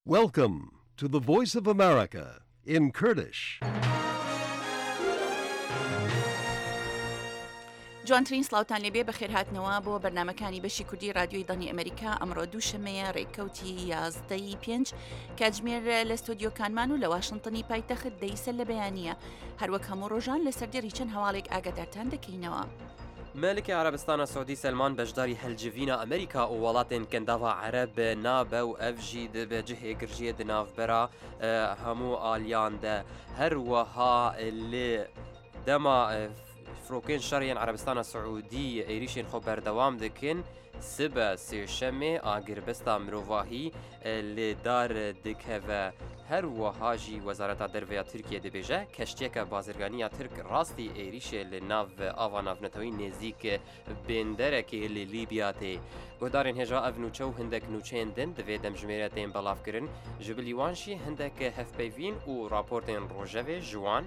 Welcome to the Voice of America in Kurdish. جوانترین سلااوتان لێبێ بەخێر هاتنەوە بۆ بەرنامەکانی بەشی کوردی رادیۆی دڵنی ئەمریکا ئەمڕۆ دووشەمەیە ڕێککەوتی 11/5 کاتژمێر لە ستۆدیۆکانمان و لە واشنتنی پایتەخت دەیسە لە بەیانیە هەروەک هەموو ڕۆژان لە سەردێڕی چەند هەواڵێک ئاگادارتان دەکەینەوە. ملك عربستان سعودي سلمان بجداري هالجفينا أمريكا وولاتين كندافا عرب نابا وأفجي بجهة قرجية دناف برا همو آليان ده هروها اللي دما فروكين شريان عربستان السعودي ايريشين خبر دوام دكن سبا سيشمي آقربستا مروفاهي اللي دار دكهفا هروهاجي وزارة دروية تركيا دبيجه كشتيك بازرگانية ترك راستي ايريشي لناف آفا نافنتوي نزيك بندرك اللي ليبيا تي قدارين هجا اف نوچو هندك نوچين دن دوی دم جميرتين بلاف کرن جبليوانشي هندك هف بيفين و راپورتين روجوه جوان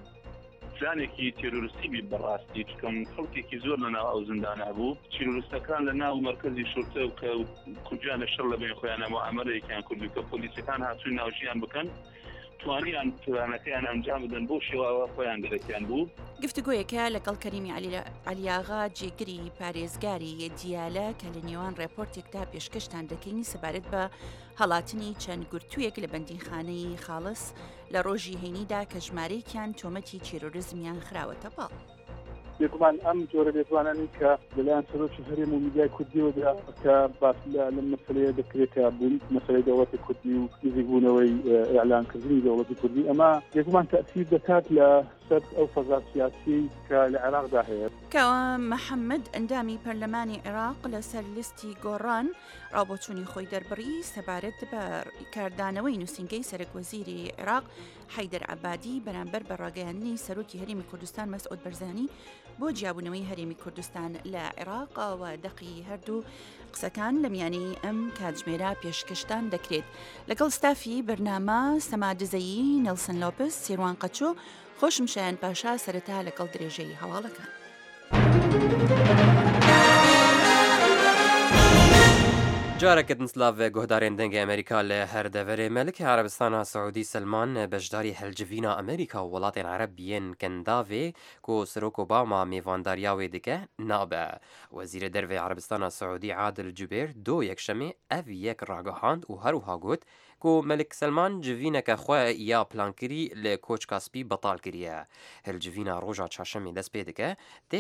پلانێکی تێرۆریستی بەڕاستی چکەم خەڵکێکی زۆر لەناو ئەو زیندانە بوو تێرۆریستەکان لە ناو مەرکەزی شورتە و کە کوردیان لە شەڕ لە بین خۆیان مۆعامەلەیەکیان کردو کە پۆلیسەکان هاتووی ناوژیان بکەن توانیان پلانەکەیان ئەنجام بدەن بۆ شێوەوە خۆیان دەرەکیان بوو. گفتگویەکە لەگەڵ کەریمی علیاغا جێگری پارێزگاری دیالە کە لە نێوان ڕێپۆرتێکدا پێشکەشتان دەکەینی سەبارەت بە هەڵاتنی چەند گورتوویەک لە بەندیخانەی خاڵس لە ڕۆژی هەینیدا کە ژمارەیەکیان تۆمەتی تێرۆریزمیان خراوەتە باڵ. بێگومان ئەم جۆرە بێتوانانی کە لەلایەن سەرۆکی هەرێم و میدیای کوردیەوە کە باس لەم مەسەلەیە دەکرێتە بوون مەسەلەی دەوڵەتی کوردی و نزیکبوونەوەی ئێعلانکردنی دەوڵەتی کوردی ئەمە بێگومان تەئسیر دەکات لە سەر ئەو فەزا سیاسی کە لە عێراقدا هەیە. کەوە محەممەد ئەندامی پەرلەمانی عێراق لەسەر لیستی گۆڕان ڕابۆچوونی خۆی دەربڕی سەبارەت بە کاردانەوەی نووسینگەی سەرۆکوەزیری عێراق حەیدەر عەبادی بەرامبەر بە ڕاگەیاندنی سەرۆکی هەرێمی کوردستان مەسعود بەرزانی بۆ جیابوونەوەی هەرێمی کوردستان لە عێراق و دەقی هەردوو قسەکان لە میانەی ئەم کاتژمێرە پێشکەشتان دەکرێت لەگەڵ ستافی بەرنامە سەمادزەیی نەلسن لۆپس سیروان قەچۆ خۆشم شایان پاشا سەرەتا لەگەڵ درێژەی هەواڵەکان. جارك نسلاف جهدارين دنگ أمريكا لهردفري ملك عربستان سعودي سلمان بجداري هالجفينا أمريكا وولاتين عربيين كندافي كو سروك أوباما ميفاندارياوي دكه نابع وزير درفي عربستان السعودي عادل جبير دو يكشمي أف يك راقهاند وهروها قوت كو ملك سلمان جفينا كخوا يا بلانكري لكوش كاسبي بطال كريا هالجفينا روجا تشاشمي دس بيدكه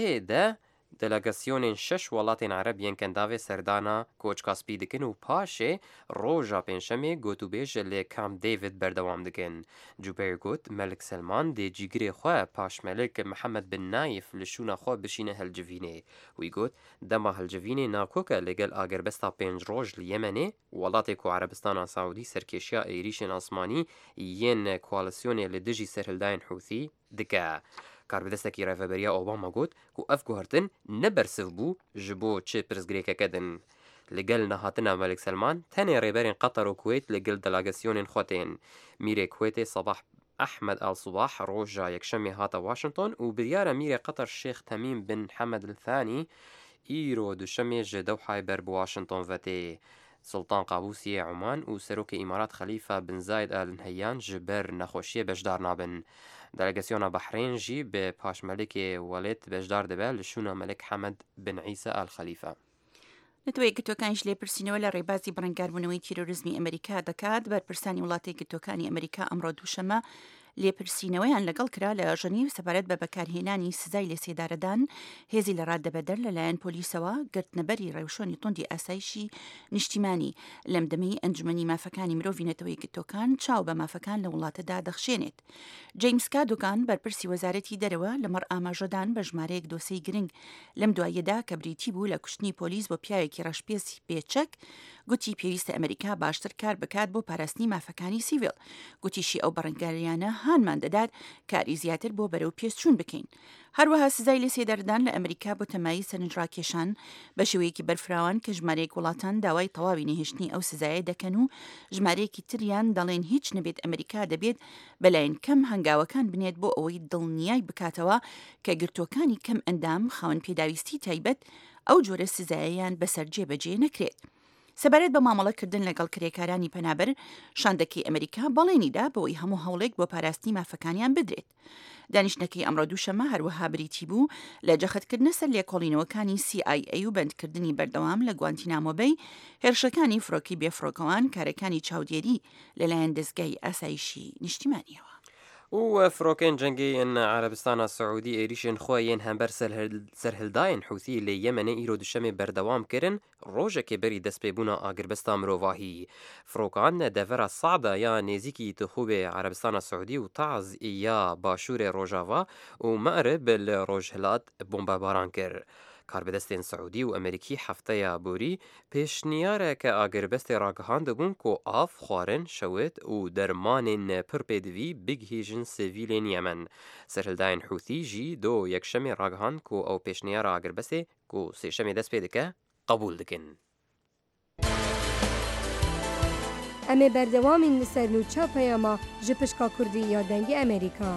ده دلگاسیونین 6 ولاتین عربیین کنداوی سردانا کوچ کاسپی دکن و پاشه روژا پنجشنبه گوتوبیج لی کامپ دیوید بردوام دکن. جوبیر گوت ملک سلمان دی جیگری خواه پاش ملک محمد بن نایف لشونا خواه بشینه هالجوینه وی گوت دما هالجوینه ناکوکه لگل آگربستا 5 روژ لیمنه ولاتی کو عربستان سعودی سرکشیا ایریشن آسمانی ین کوالسیون لدجی سرهلداین حوثی دکه. کاربدستکی ڕێڤەبەریە ئۆباما گوت و ئەف گوهرتن نەبەرسف بوو ji بۆ چ پرسگرێکەکە دن لەگەل نەهاتنە مەلک سلمان تەنێ ڕێبەرین قەتەر و کوێت لەگەل دەلاگەسیۆنین خۆتێن میرێ کوێتێ سەباح ئەحمەد ئەڵسوباح ڕۆژە یەکشەمێ هاتە واشنگتن و بریارە میرێ قەتەر شێخ تەمیم بن حەمەد الثانی ئیرۆ دوشەمێ ji دەوحای بەر بە واشنگتن vەتێ سلطان قابوسی عمان و سەرۆکی ئیمارات خەلیفە بن زاید ئال نهەیان ji ber نەخۆشیە بەشدار نابن. دلگاسیۆنە بەحرین ژی بە پاشمەلێکی وەلێت بەشدار دەبێت لە شوونە مەلک حەمەد بن عیسە ئال خەلیفە. نەتوەیە گرتوەکانیش لێپرسینەوە لە ڕێبازی بڕنگاربوونەوەی تیرۆریزمی ئەمریکا دەکات بەرپرسانی وڵاتی گرتوەکانی ئەمریکا ئەمڕۆ دووشەمە لێپرسینەوەیان لەگەڵ کرا لە ژنیو سەبارەت بە بەکارهێنانی سزای لێسێدارەدان هێزی لە ڕاددەبەدەر لەلایەن پۆلیسەوە گرتنەبەری ڕێوشۆنی توندی ئاسایشی نیشتیمانی لەم دەمەی ئەنجومەنی مافەکانی مرۆڤی نەتەوەی گرتوەکان چاو بە مافەکان لە وڵاتەدا دەخشێنێت. جیمس کادوکان بەرپرسی وەزارەتی دەرەوە لەمەڕ ئاماژەدان بە ژمارەیەک دۆسەی گرنگ لەم دوایەدا کە بریتی بوو لە کوشتنی پۆلیس بۆ پیاوێکی ڕەشپێسی بێچەک گوتی پێویستە ئەمریکا باشتر کار بکات بۆ پاراستنی مافەکانی سیڤیل گوتیشی ئەو بەڕنگاریانە هانمان دەدات کاری زیاتر بۆ بەرەو پێشچوون بکەین. هەروەها سزای لێسێدارەدان لە ئەمریکا بۆ تەمایی سەرنجڕاکێشان بە شێوەیەکی بەرفراوان کە ژمارەیەک وڵاتان داوای تەواوی نەهێشتنی ئەو سزایە دەکەن و ژمارەیەکی تریان دەڵێن هیچ نەبێت ئەمریکا دەبێت بەلایەن کەم هەنگاوەکان بنێت بۆ ئەوەی دڵنیای بکاتەوە کە گرتوەکانی کەم ئەندام خاوەن پێداویستی تایبەت ئەو جۆرە سزاییان بەسەر جێبەجێ نەکرێت. سەبارەت بە مامەڵەکردن لەگەڵ کرێکارانی پەنابەر شاندەکەی ئەمریکا بەڵێنیدا بۆی هەموو هەوڵێک بۆ پاراستنی مافەکانیان بدرێت. دانیشتەکەی ئەمڕۆ دووشەمە هەروەها بریتی بوو لە جەختکردنە سەر لێکۆڵینەوەکانی CIA و بەندکردنی بەردەوام لە گوانتینامۆ بەی هێرشەکانی فڕۆکی بێفڕۆکەوان کارەکانی چاودێری لەلایەن دەستگای ئاسایشی نیشتیمانیەوە. و فڕۆکێن جەنگێن عربستانە سعودی ئێریشن خۆیان هەمبەر سەرهلدایەن حوثی لە یەمەنە ئیرۆ دوشەمێ بەردەوام کردن ڕۆژێکی بەری دەستپێبوونا ئاگربەستا مرۆڤاهی. فڕۆکان دەڤەرە سعدا یا نێزیکی تخوبێ عربستانە سعودی و تاز یا باشوورێ ڕۆژاوا و مەعرب لە ڕۆژهلات بۆمبەباران کرد. کاربەدەستێن سعودی و ئەمریکی هەفتەیە بوری پێشنیارە کە ئاگربەستی ڕاگەهاندەبوون کۆ ئاف خوارن شەوێت و دەرمانێن پڕ پێدوی بگهێژن سڤیلێن یەمەن. سەرهلدایەن حوثی ژی دۆ یەکشەمێ ڕاگەهاند کۆ ئەو پێشنیارە ئاگربەستێ کۆ سێشەمێ دەست پێ دەکە قبول دکن. ئەمێ بەردەوامین لەسەر نووچە پەیاما ji pişka Kurdî ya dengê Amerîka.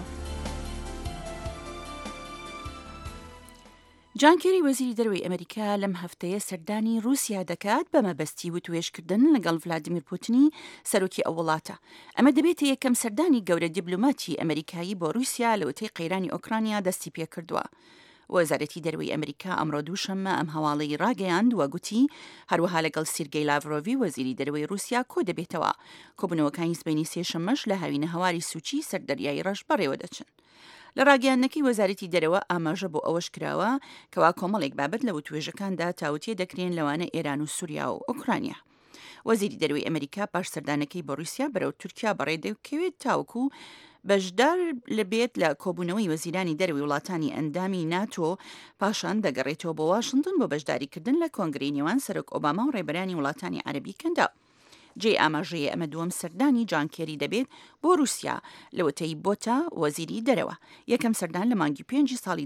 جان کێری وەزیری دەرەوەی ئەمریکا لەم هەفتەیە سەردانی رووسیا دەکات بە مەبەستی وتوێژکردن لەگەڵ ڤلادیمیر پوتینی سەرۆکی ئەو وڵاتە. ئەمە دەبێتە یەکەم سەردانی گەورە دیبلۆماتی ئەمریکایی بۆ رووسیا لە وتەی قەیرانی ئۆکرانیا دەستی پێکردووە. وەزارەتی دەرەوەی ئەمریکا ئەمڕۆ دووشەممە ئەم هەواڵەی ڕاگەیاند وە گوتی هەروەها لەگەڵ سیرگەی لاڤرۆڤی وەزیری دەرەوەی رووسیا کۆ دەبێتەوە. کۆبوونەوەکانی سبەینی سێشەممەش لە هاوینە هەواری سوچی سەردەریایی ڕەش بەڕێوە دەچن. لە ڕاگەیاندنەکەی وەزارەتی دەرەوە ئاماژە بۆ ئەوەش کراوە کەوا کۆمەڵێک بابەت لە وتوێژەکاندا تاوتێ دەکرێن لەوانە ئێران و سووریا و ئوکرانیا. وەزیری دەرەوەی ئەمریکا پاش سەردانەکەی بە رووسیا بەرەو تورکیا بەڕێدەکەوێت تاوکو بەشدار لەبێت لە کۆبوونەوەی وەزیرانی دەرەوەی وڵاتانی ئەندامی ناتۆ پاشان دەگەڕێتەوە بۆ واشنگتن بۆ بەشداریکردن لە کۆنگرەی نێوان سەرۆک ئۆباما و ڕێبەرانی وڵاتانی عەرەبی کەندا. جێ ئاماژەیە ئەمە دووەم سەردانی جان کێری دەبێت بۆ رووسیا لەوەتەی بۆتە وەزیری دەرەوە. یەکەم سەردان لە مانگی 5 ساڵی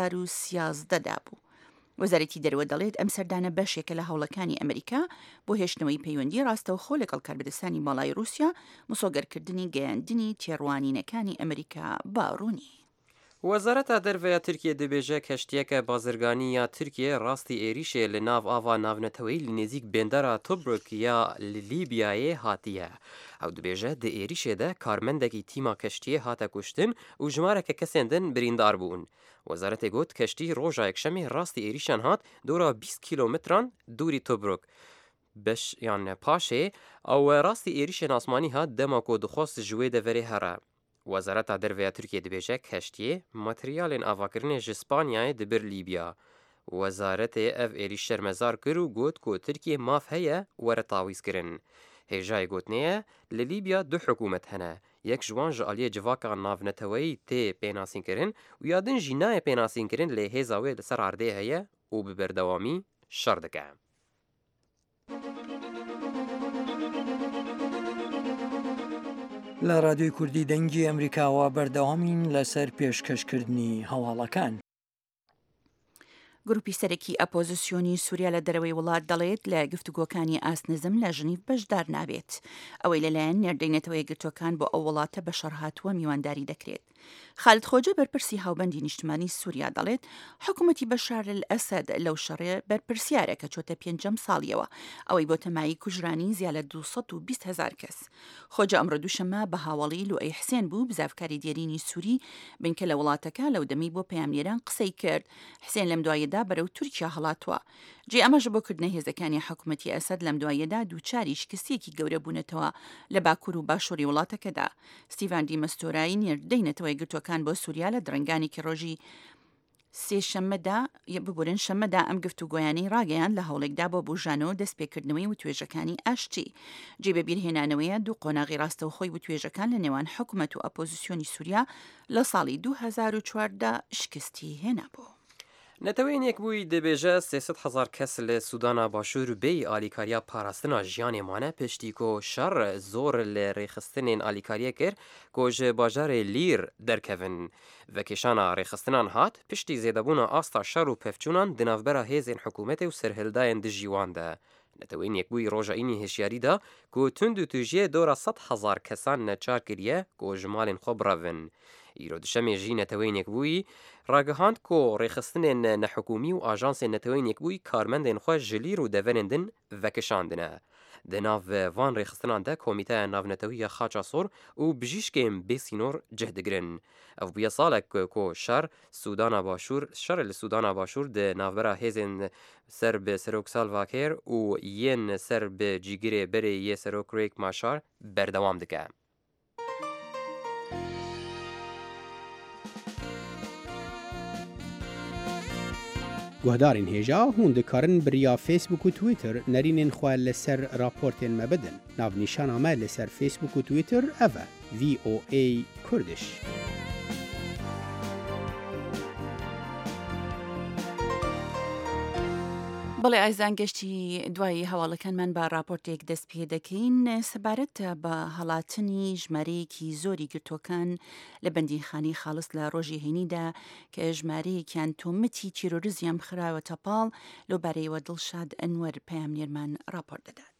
2013دا بوو. وەزارەتی دەرەوە دەڵێت ئەم سەردانە بەشێکە لە هەوڵەکانی ئەمریکا بۆ هێشتنەوەی پەیوەندی ڕاستەوخۆ لەگەڵ کاربەدەستانی ماڵای رووسیا مسۆگەرکردنی گەیاندنی تێڕوانینەکانی ئەمریکا باڕوونی. وەزارەتە دەرڤەیە تورکیە دەبێژە کەشتیەکە بازرگانی یا تورکیە ڕاستی ئێریشێ لە ناو ئاوا ناونەتەوەی لە نێزیک بێندەرە توبرک یا لیبیایە هاتیە. ئەو دەبێژە دە ئێریشێدە کارمەندێکی تیما کەشتیە هاتە کوشتن و ژمارەکە کەسێندن بریندار بوون. وەزارەتێ گوت کەشتی ڕۆژە یەکشەمێ ڕاستی ئێریشان هات دۆرە 20 کیلۆمتران دووری توبرک. بەش یان پاشێ ئەو ڕاستی ئێریشێن ئاسمانی هات دەما کۆ دخواست ژوێ دەڤەرێ هەرە. وەزارەتە دەرڤەیە تورکیە دەبێژە کەشتیێ ماتریالێن ئاواکردنێ ژ سپانیایە دەبر لیبیا. وەزارەتێ ئەv ئێریش شەرمەزار کرد و گوت کۆ تورکیە ماف هەیە وەرە تاویزکردن. هێژای گوتنەیە لە لیبیا دوو حکوومەت هەنە. یەک ژوان ژە ئالیە جڤاکە ناونەتەوەی تێ پێناسینکردن و یادن ژی نایە پێناسینکردن لێ هێزاوێ لەسەر ئاردێ هەیە و ببەردەوامی شەڕ دەکە. لە رادیۆی کوردی دەنگی ئەمریکاوە بەردەوامین لەسەر پێشکەشکردنی هەواڵەکان. گروپی سەرەکی ئەپۆزیسیۆنی سووریا لە دەرەوەی وڵات دەڵێت لە گفتوگۆکانی ئاسنزم لە ژنیف بەشدار نابێت. ئەوەی لەلایەن نێردەینەتەوەی گرتوەکان بۆ ئەو وڵاتە بە شەڕهاتووە میوانداری دەکرێت. خالد خۆجە بەرپرسی هاوبەندی نیشتمانی سووریا دەڵێت حکوومەتی بەشار ئەسەد لەو شەڕێ بەرپرسیارە کە چۆتە 5 ساڵیەوە ئەوەی بۆ تەمایی کوژرانی زیاد لە 220,000 کەس. خۆجە ئەمڕۆ دووشەمە بە هاوڵی لوئەی حسێن بوو بزافکاری دیێرینی سووری بنکە لە وڵاتەکە لەو دەمی بۆ پەیامنێران قسەی کرد. حسێن لەم دوایەدا بەرەو تورکیا هەڵاتوە. جێ ئەمەش بۆ کردنە هێزەکانی حکوومەتی ئەسەد لەم دوایەدا دووچاری شکستێکی گەورە بوونەتەوە لە باکوور و باشووری وڵاتەکەدا. ستیڤان دیمەستۆرایی نێردەینەتەوەی گرتوەکان بۆ سووریا لە درنگانێکی ڕۆژی سێشەممەدا ببورن شەممەدا ئەم گفتوگۆیانەی ڕاگەیان لە هەوڵێکدا بۆ بژانەوە دەستپێکردنەوەی وتوێژەکانی ئاشتی. جێ بەبیرهێنانەوەیە دوو قۆناغی ڕاستەوخۆی وتوێژەکان لە نێوان حکوومەت و ئەپۆزیسیۆنی سووریا لە ساڵی 2014 شکستی هێنابوو. نەتەوەینێک بووی دەبێژە 300,000 کەس لە سوودانا باشوور بێی ئالیکاریا پاراستنا ژیانێمانە پشتی کۆ شەڕ زۆر لە ڕێخستنێن ئالیکاریە کرد کۆژە باژارێ لیر دەرکەون. ڤەکێشانە ڕێخستنان هات پشتی زێدەبوونا ئاستا شەڕ و پەفچوونان دناوبەرە هێزێن حکوومەتێ و سەرهێلدایەن دژیواندا. نەتەوەینێک بووی ڕۆژەئینی هێشیاریدا کۆ تند و توژیە دۆرە 100,000 کەسان نەچار کردیە کۆ ژمالێن خۆ بڕەڤن. ئیرۆ دوشەمێژی نەتەوەینێک بووی ڕاگەهاند کۆ ڕێخستنێن نەحکومی و ئاژانسێن نەتەوەینێک بووی کارمەندێن خۆ ژلیر و دەڤەرێندن ڤەکشاندنە. دناو وان ڕێخستنان دا کۆمیتایە ناونەتەویە خاچا سۆر و بژیشکێم بێسینۆر جهدگرن. ئەو بویە ساڵێک کۆ شەڕ لە سوودانا باشوور دە ناوبەرە هێزن سەر بە سەرۆک سالڤاکێر و یەن سەر بە جیگرێ بەرێ یە سەرۆک ڕێک ماشار بەردەوام دکە. گوهدارین هێژا هون دikarin biriya Facebook û Twitter nerînên xwe li ser raportên me bidin. Navnîşana me li ser Facebook û Twitter ev e VOA Kurdish. بەڵێ ئایزان گەشتی دوایی هەواڵەکانمان بە راپۆرتێک دەست پێ دەکەین سەبارەت بە هەڵاتنی ژمارەیەکی زۆری گرتوەکان لە بەندیخانی خاڵس لە ڕۆژی هەینیدا کە ژمارەیەکیان تۆمەتی تیرۆریزیان بخراوەتە پاڵ لەوبارەیەوە دڵشاد ئەنوەر پەیامنێرمان راپۆرت دەدات.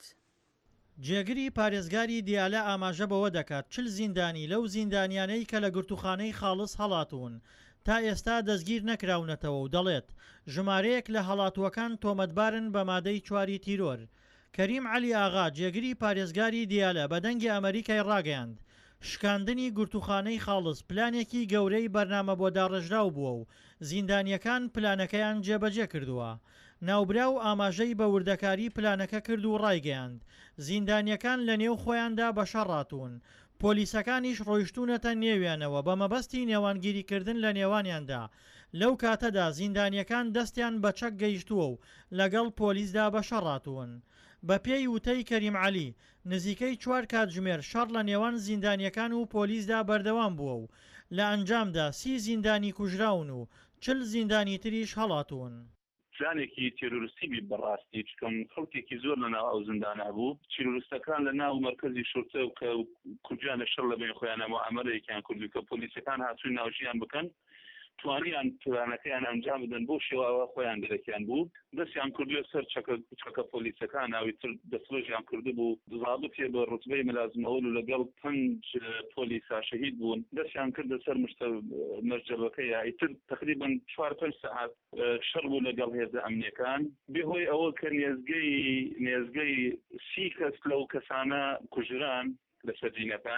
جێگری پارێزگاری دیالە ئاماژە بەوە دەکات چل زیندانی لەو زیندانیانەی کە لە گرتوخانەی خاڵس هەڵاتون تا ئێستا دەستگیر نەکراونەتەوە و دەڵێت ژمارەیەک لە هەڵاتوەکان تۆمەتبارن بە مادەی 4 تیرۆر. کەریم عەلی ئاغا جێگری پارێزگاری دیالە بە دەنگی ئەمریکای ڕاگەیاند شکاندنی گرتوخانەی خاڵس پلانێکی گەورەی بەرنامە بۆ داڕژراو بووە و زیندانیەکان پلانەکەیان جێبەجێ کردووە. ناوبرا و ئاماژەی بە وردەکاری پلانەکە کرد و ڕایگەیاند زیندانیەکان لە نێو خۆیاندا بەشەڕاتون. پۆلیسەکانیش ڕۆیشتونەتە نێویانەوە بە مەبەستی نێوانگیریکردن لە نێوانیاندا. لەو کاتەدا زیندانیەکان دەستیان بە چەک گەیشتووە و لەگەڵ پۆلیسدا بەشەڕاتون. بە پێی وتەی کەریم عەلی نزیکەی 4 کاتژمێر شەڕ لە نێوان زیندانیەکان و پۆلیسدا بەردەوام بووە و لە ئەنجامدا 30 زیندانی کوژراون و 40 زیندانی تریش هەڵاتون. پلانێکی تێرۆریستی بەڕاستی چکەم خەڵکێکی زۆر لە ناو ئەو زیندانە بوو. تیرۆریستەکان لە ناو مەرکەزی شورتە و کە کوردیان لە شەڕ لە بین خۆیانە مۆعامەلەیەکیان کردو کە پۆلیسەکان هاتووی ناوژیان بکەن توانیان پلانەکەیان ئەنجام بدەن بۆ شێواوە خۆیان دەرەکیان بوو دەستیان کردووە سەر چەکە پۆلیسەکان ناوی تر دەستۆژیان کرده بوو زابطێ بە ڕوتبەی ملازمەوەل و لەگەڵ 5 پۆلیسا شەهید بوون دەستیان کردە سەر مەرجەبەکەی ئیتر تقریبا 4-5 ساعت شەڕ بوو لەگەڵ هێزە ئەمنیەکان بێهۆی ئەوە کە نێزگەی 30 کەس لەو کەسانە کوژران لە سەردینەکان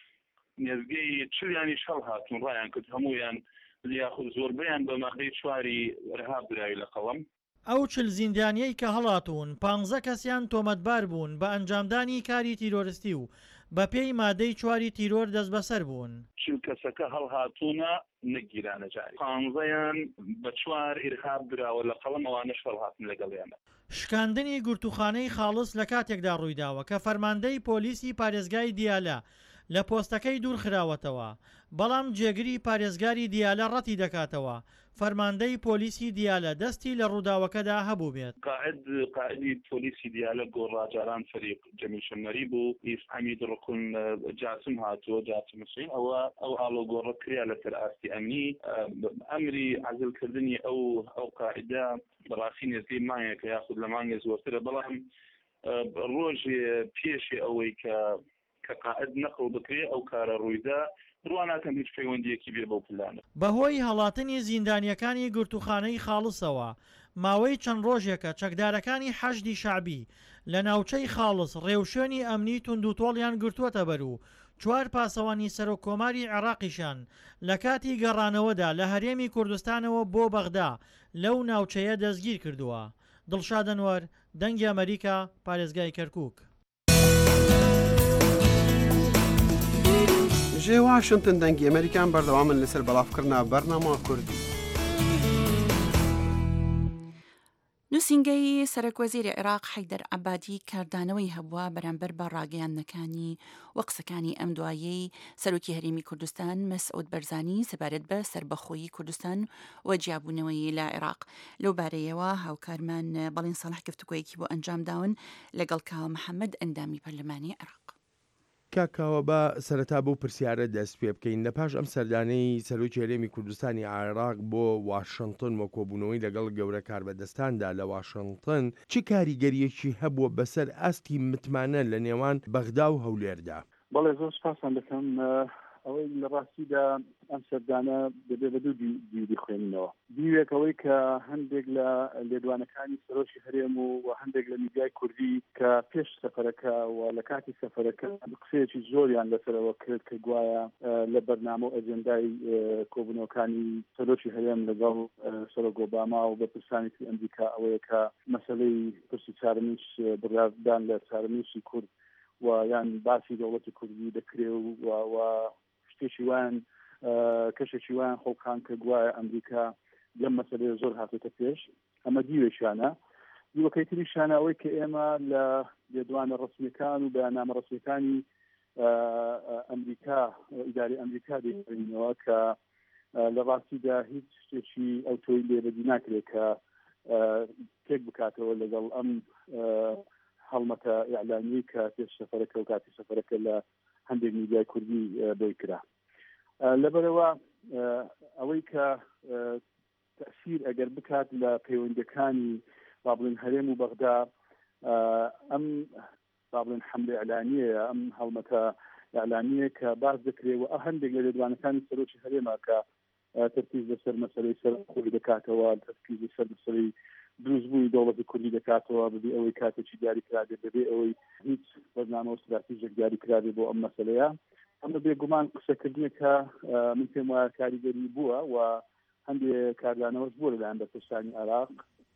نێزگەی 40 شەڵ هاتون ڕایان کرد هەمویان یاخود زۆربیان بە مادەی 4 رەها براوی لە قەڵەم. ئەو 40 زیندانیەی کە هەڵاتون 15 کەسیان تۆمەتبار بوون بە ئەنجامدانی کاری تیرۆریستی و بە پێی مادەی 4 تیرۆر دەست بەسەر بوون. 40 کەسەکە هەڵهاتوونە نەگیرانە جاری 15یان بە 4 ئیرهاب براوە لە قەڵەم ئەوانەش هەڵهاتن لەگەڵیانە. شکاندنی گرتوخانەی خاڵس لە کاتێکدا ڕوویداوە کە فەرماندەی پۆلیسی پارێزگای دیالە لە پۆستەکەی دوور خراوەتەوە بەڵام جێگری پارێزگاری دیالە ڕەتی دەکاتەوە فەرماندەی پۆلیسی دیالە دەستی لە ڕووداوەکەدا هەبوو بێت. قائدی پۆلیسی دیالە گۆڕاجاران فەریق جەمیل شەمەری بوو حەمید ڕکن جاسم هاتووە جاسم حوسێن ئەو ئاڵۆ گۆڕە کریا لەسەر ئاستی ئەمنی ئەمری عەزلکردنی ئەو قائدە بەڕاستی نزیکەی مانگێکە یاخود لە مانگێ زۆرترە بەڵام ڕۆژێ پێشی ئەوەی کە قائد نەقڵ بکرێ ئەو کارە ڕوویدا ڕواناکەم هیچ پەیوەندیەکی بێ بەو پلانە. بەهۆی هەڵاتنی زیندانیەکانی گرتوخانەی خاڵسەوە ماوەی چەند ڕۆژێکە چەکدارەکانی حەشدی شعبی لە ناوچەی خاڵس ڕێوشێنی ئەمنی توندوتۆڵیان گرتووەتە بەر و 4 پاسەوانی سەرۆکۆماری عێراقیشان لە کاتی گەڕانەوەدا لە هەرێمی کوردستانەوە بۆ بەغدا لەو ناوچەیە دەستگیر کردووە. دڵشاد ئەنوەر دەنگی ئەمریکا پارێزگای کەرکووک. ژێ واشنتن دەنگی ئەمریکان بەردەوامن لەسەر بەڵافکردنا بەرنامە کوردی. نووسینگەی سەرۆکوەزیری عێراق حەیدەر عەبادی کاردانەوەی هەبووە بەرامبەر بە ڕاگەیاندنەکانی و قسەکانی ئەم دوایەی سەرۆکی هەرێمی کوردستان مەسعود بەرزانی سەبارەت بە سەربەخۆیی کوردستان و جیابوونەوەی لە عێراق. لەو بارەیەوە هاوکارمان بەڵین ساڵح گفتوگۆیەکی بۆ ئەنجام داون لەگەڵ کاوە محەممەد ئەندامی پەرلەمانی عێراق. کاکاوە بە سەرەتا بۆ پرسیارە دەست پێ بکەین لە پاش ئەم سەردانەی سەرۆکی هەرێمی کوردستانی عێراق بۆ واشنتن وە کۆبوونەوەی لەگەڵ گەورە کاربەدەستاندا لە واشنتن چی کاریگەریەکی هەبووە بەسەر ئاستی متمانە لە نێوان بەغدا و هەولێردا؟ بەڵێ زۆر سپاسان دەکەم ئەوەی لە ڕاستیدا ئەم سەردانە دەبێت بە دوو دیوی خوێنینەوە. دیوێک ئەوەی کە هەندێک لە لێدوانەکانی سەرۆکی هەرێم و هەندێک لە میدیای کوردی کە پێش سەفەرەکە و لە کاتی سەفەرەکە قسەیەکی زۆریان لەسەرەوە کرد کە گوایە لە بەرنامە و ئەجێندای کۆبوونەوەکانی سەرۆکی هەرێم لەگەڵ سەرۆک ئۆباما و بە پرسانێکی ئەمریکا ئەوەیە کە مەسەلەی پرسی چارەمیش بڕاردان لە چارەمیشی کورد و یان باسی دەوڵەتی کوردی دەکرێ و شتێکی وان کەشێکی وان خۆڵخان کە گوایە ئەمریکا لەم مەسەلەیە زۆر هاتێتە پێش. ئەمە دیوێشانە. دیوەکەی تریشانە ئەوەی کە ئێمە لە لێدوانە ڕسمیەکان و بەیاننامە ڕسمیەکانی ئەمریکا ئیداری ئەمریکا دەیبینەوە کە لە ڕاستیدا هیچ شتێکی ئەو تۆی لێبەدی ناکرێت کە تێک بکاتەوە لەگەڵ ئەم هەڵمەتە ئیعلانی کە پێش سەفەرەکە و کاتی سەفەرەکە لە هەندێک میدیای کوردی بۆی کرا. لەبەرەوە ئەوەی کە تەأثیر ئەگەر بکات لە پەیوەندەکانی بابڵین هەرێم و بەغدا ئەم بابڵین حملە ئیعلانیە ئەم هەڵمەتە ئیعلانیە کە باز دەکرێت و هەندێک لە لێدوانەکانی سەرۆکی هەرێما کە تەرکیز لەسەر مەسەلەی سەرخۆی دەکاتەوە تەرکیز لەسەر مەسەلەی دروستبووی دەوڵەتی کوردی دەکاتەوە ببێ ئەوەی کاتێکی دیاریکرابێ بەبێ ئەوەی هیچ بەرنامە و استراتیژێک دیاریکرابێ بۆ ئەم مەسەلەیە. ئەمە بێگومان قسەکردنێکە من پێم وایە کاریگەری بووە و هەندێک کاردانەوەش بووە لەلایەن بەرپرسانی عێراق،